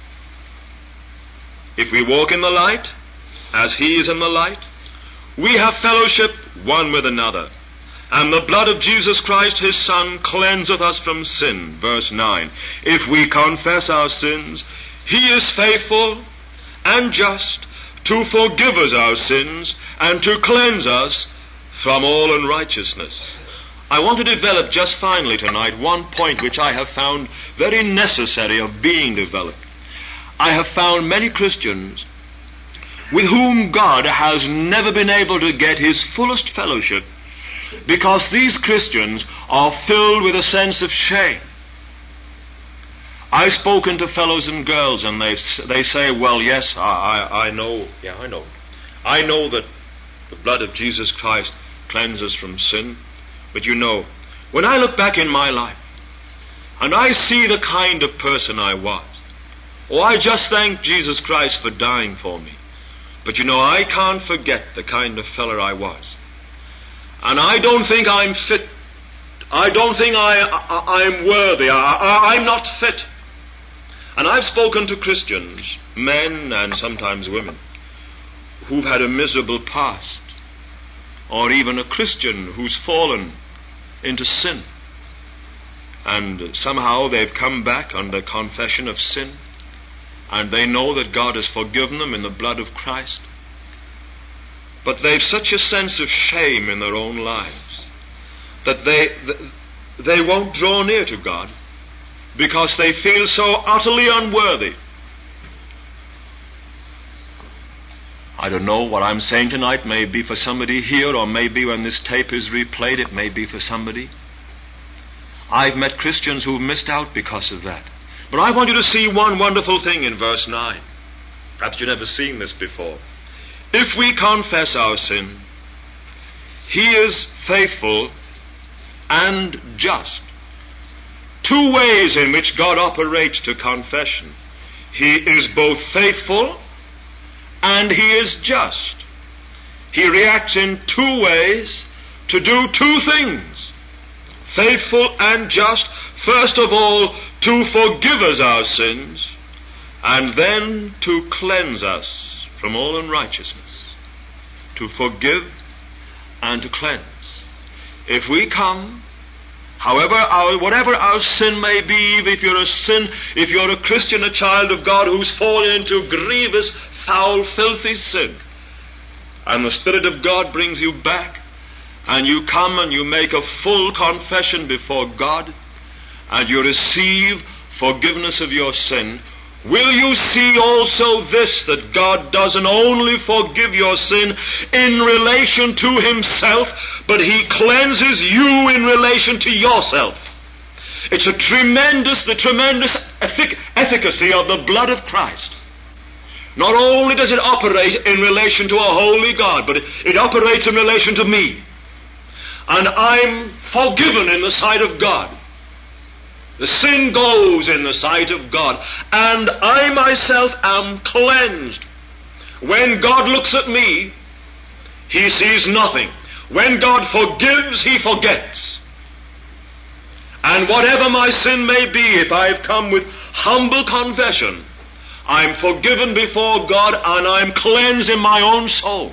If we walk in the light, as he is in the light, we have fellowship one with another. And the blood of Jesus Christ, his Son, cleanseth us from sin. Verse nine. If we confess our sins, he is faithful and just to forgive us our sins and to cleanse us from all unrighteousness. I want to develop just finally tonight one point which I have found very necessary of being developed. I have found many Christians with whom God has never been able to get his fullest fellowship because these Christians are filled with a sense of shame. I've spoken to fellows and girls and they they say, well, yes, I, I, I know, yeah, I know. I know that the blood of Jesus Christ cleanses from sin. But you know, when I look back in my life and I see the kind of person I was, oh, I just thank Jesus Christ for dying for me. But you know, I can't forget the kind of fella I was. And I don't think I'm fit. I don't think I, I, I'm worthy. I, I, I'm not fit. And I've spoken to Christians, men and sometimes women, who've had a miserable past, or even a Christian who's fallen into sin. And somehow they've come back under confession of sin, and they know that God has forgiven them in the blood of Christ. But they've such a sense of shame in their own lives that they they won't draw near to God because they feel so utterly unworthy. I don't know what I'm saying tonight may be for somebody here, or maybe when this tape is replayed it may be for somebody. I've met Christians who've missed out because of that. But I want you to see one wonderful thing in verse nine. Perhaps you've never seen this before. If we confess our sin, he is faithful and just. Two ways in which God operates to confession. He is both faithful and he is just. He reacts in two ways to do two things. Faithful and just, first of all, to forgive us our sins, and then to cleanse us from all unrighteousness. To forgive and to cleanse. If we come, however, our, whatever our sin may be, if you're a sin, if you're a Christian, a child of God who's fallen into grievous, foul, filthy sin, and the Spirit of God brings you back, and you come and you make a full confession before God, and you receive forgiveness of your sin, will you see also this, that God doesn't only forgive your sin in relation to himself, but he cleanses you in relation to yourself. It's a tremendous, the tremendous effic- efficacy of the blood of Christ. Not only does it operate in relation to a holy God, but it, it operates in relation to me. And I'm forgiven in the sight of God. The sin goes in the sight of God, and I myself am cleansed. When God looks at me, he sees nothing. When God forgives, he forgets. And whatever my sin may be, if I've come with humble confession, I'm forgiven before God and I'm cleansed in my own soul.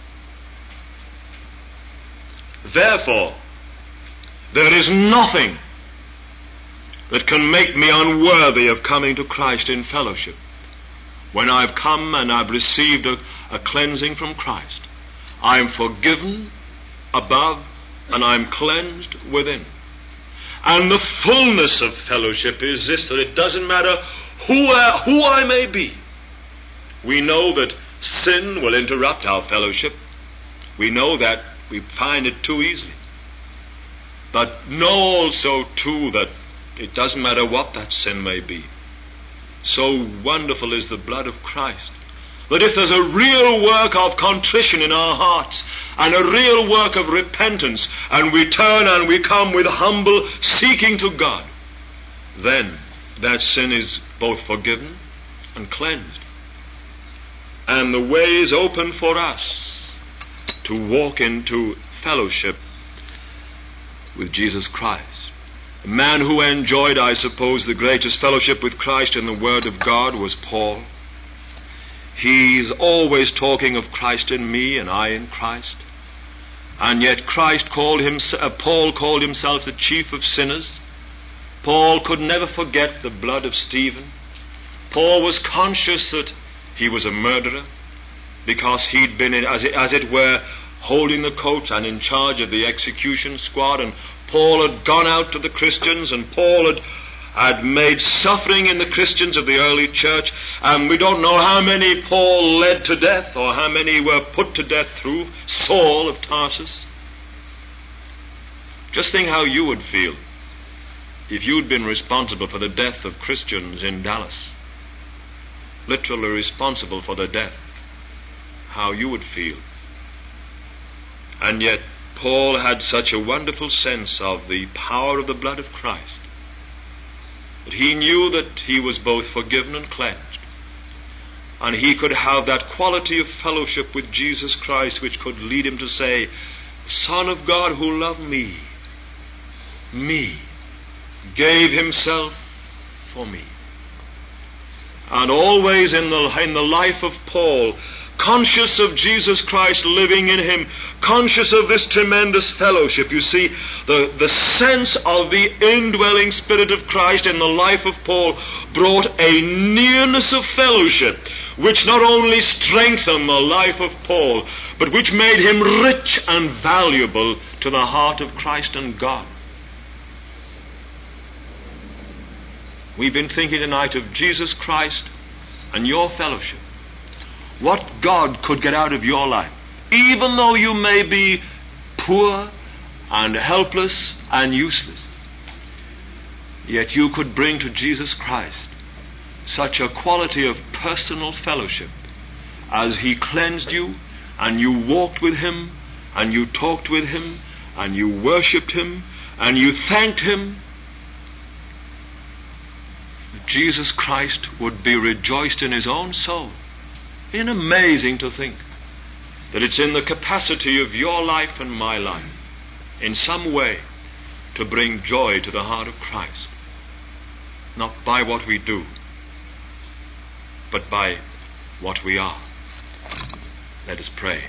Therefore, there is nothing that can make me unworthy of coming to Christ in fellowship. When I've come and I've received a, a cleansing from Christ, I'm forgiven above and I'm cleansed within. And the fullness of fellowship is this, that it doesn't matter who I, who I may be. We know that sin will interrupt our fellowship. We know that. We find it too easily. But know also too that it doesn't matter what that sin may be. So wonderful is the blood of Christ, that if there's a real work of contrition in our hearts, and a real work of repentance, and we turn and we come with humble seeking to God, then that sin is both forgiven and cleansed. And the way is open for us to walk into fellowship with Jesus Christ. The man who enjoyed, I suppose, the greatest fellowship with Christ in the Word of God was Paul. He's always talking of Christ in me and I in Christ. And yet Christ called him, uh, Paul called himself the chief of sinners. Paul could never forget the blood of Stephen. Paul was conscious that he was a murderer because he'd been, in, as, it, as it were, holding the coat and in charge of the execution squad. And Paul had gone out to the Christians, and Paul had had made suffering in the Christians of the early church, and we don't know how many Paul led to death or how many were put to death through Saul of Tarsus. Just think how you would feel if you'd been responsible for the death of Christians in Dallas. Literally responsible for their death. How you would feel. And yet Paul had such a wonderful sense of the power of the blood of Christ that he knew that he was both forgiven and cleansed. And he could have that quality of fellowship with Jesus Christ which could lead him to say, Son of God who loved me, me, gave himself for me. And always in the, in the life of Paul, conscious of Jesus Christ living in him, conscious of this tremendous fellowship. You see, the, the sense of the indwelling Spirit of Christ in the life of Paul brought a nearness of fellowship which not only strengthened the life of Paul, but which made him rich and valuable to the heart of Christ and God. We've been thinking tonight of Jesus Christ and your fellowship. What God could get out of your life, even though you may be poor and helpless and useless, yet you could bring to Jesus Christ such a quality of personal fellowship as he cleansed you and you walked with him and you talked with him and you worshipped him and you thanked him. Jesus Christ would be rejoiced in his own soul. It's amazing to think that it's in the capacity of your life and my life, in some way, to bring joy to the heart of Christ. Not by what we do, but by what we are. Let us pray.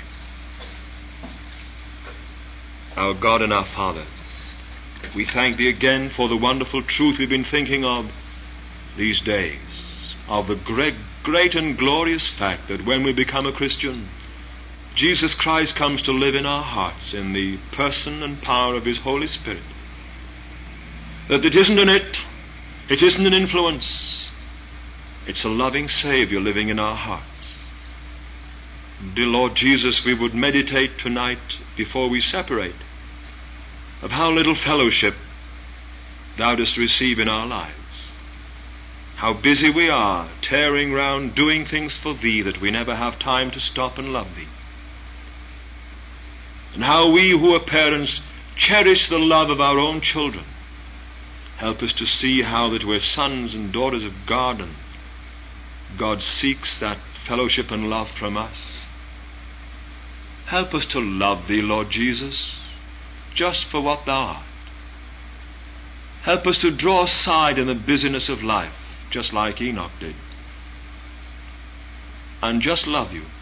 Our God and our Father, we thank Thee again for the wonderful truth we've been thinking of these days, of the great, great and glorious fact that when we become a Christian, Jesus Christ comes to live in our hearts in the person and power of His Holy Spirit. That it isn't in it It isn't an influence. It's a loving Savior living in our hearts. Dear Lord Jesus, we would meditate tonight before we separate of how little fellowship Thou dost receive in our lives. How busy we are tearing round doing things for Thee that we never have time to stop and love Thee. And how we who are parents cherish the love of our own children. Help us to see how that we're sons and daughters of God, and God seeks that fellowship and love from us. Help us to love Thee, Lord Jesus, just for what Thou art. Help us to draw aside in the busyness of life, just like Enoch did, and just love You,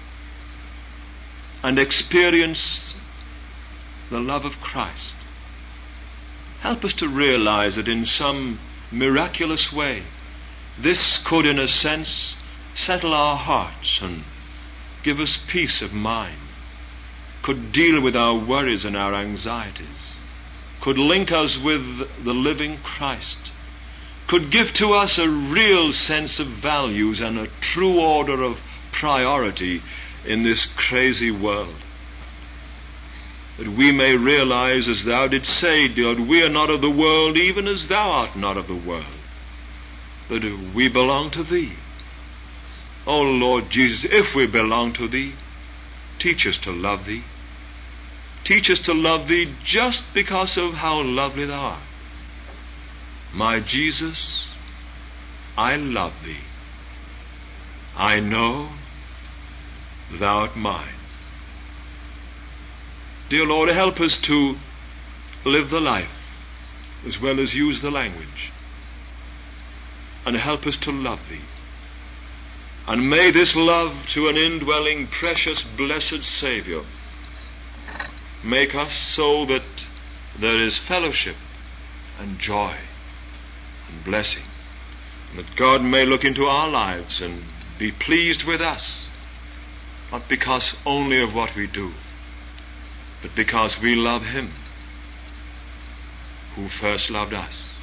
and experience the love of Christ. Help us to realize that in some miraculous way, this could, in a sense, settle our hearts and give us peace of mind, could deal with our worries and our anxieties, could link us with the living Christ, could give to us a real sense of values and a true order of priority in this crazy world. That we may realize, as Thou didst say, God, we are not of the world, even as Thou art not of the world. That we belong to Thee. Oh Lord Jesus, if we belong to Thee, teach us to love Thee. Teach us to love Thee just because of how lovely Thou art. My Jesus, I love Thee. I know Thou art mine. Dear Lord, help us to live the life as well as use the language. And help us to love Thee. And may this love to an indwelling, precious, blessed Savior make us so that there is fellowship and joy and blessing. And that God may look into our lives and be pleased with us, not because only of what we do, but because we love Him who first loved us.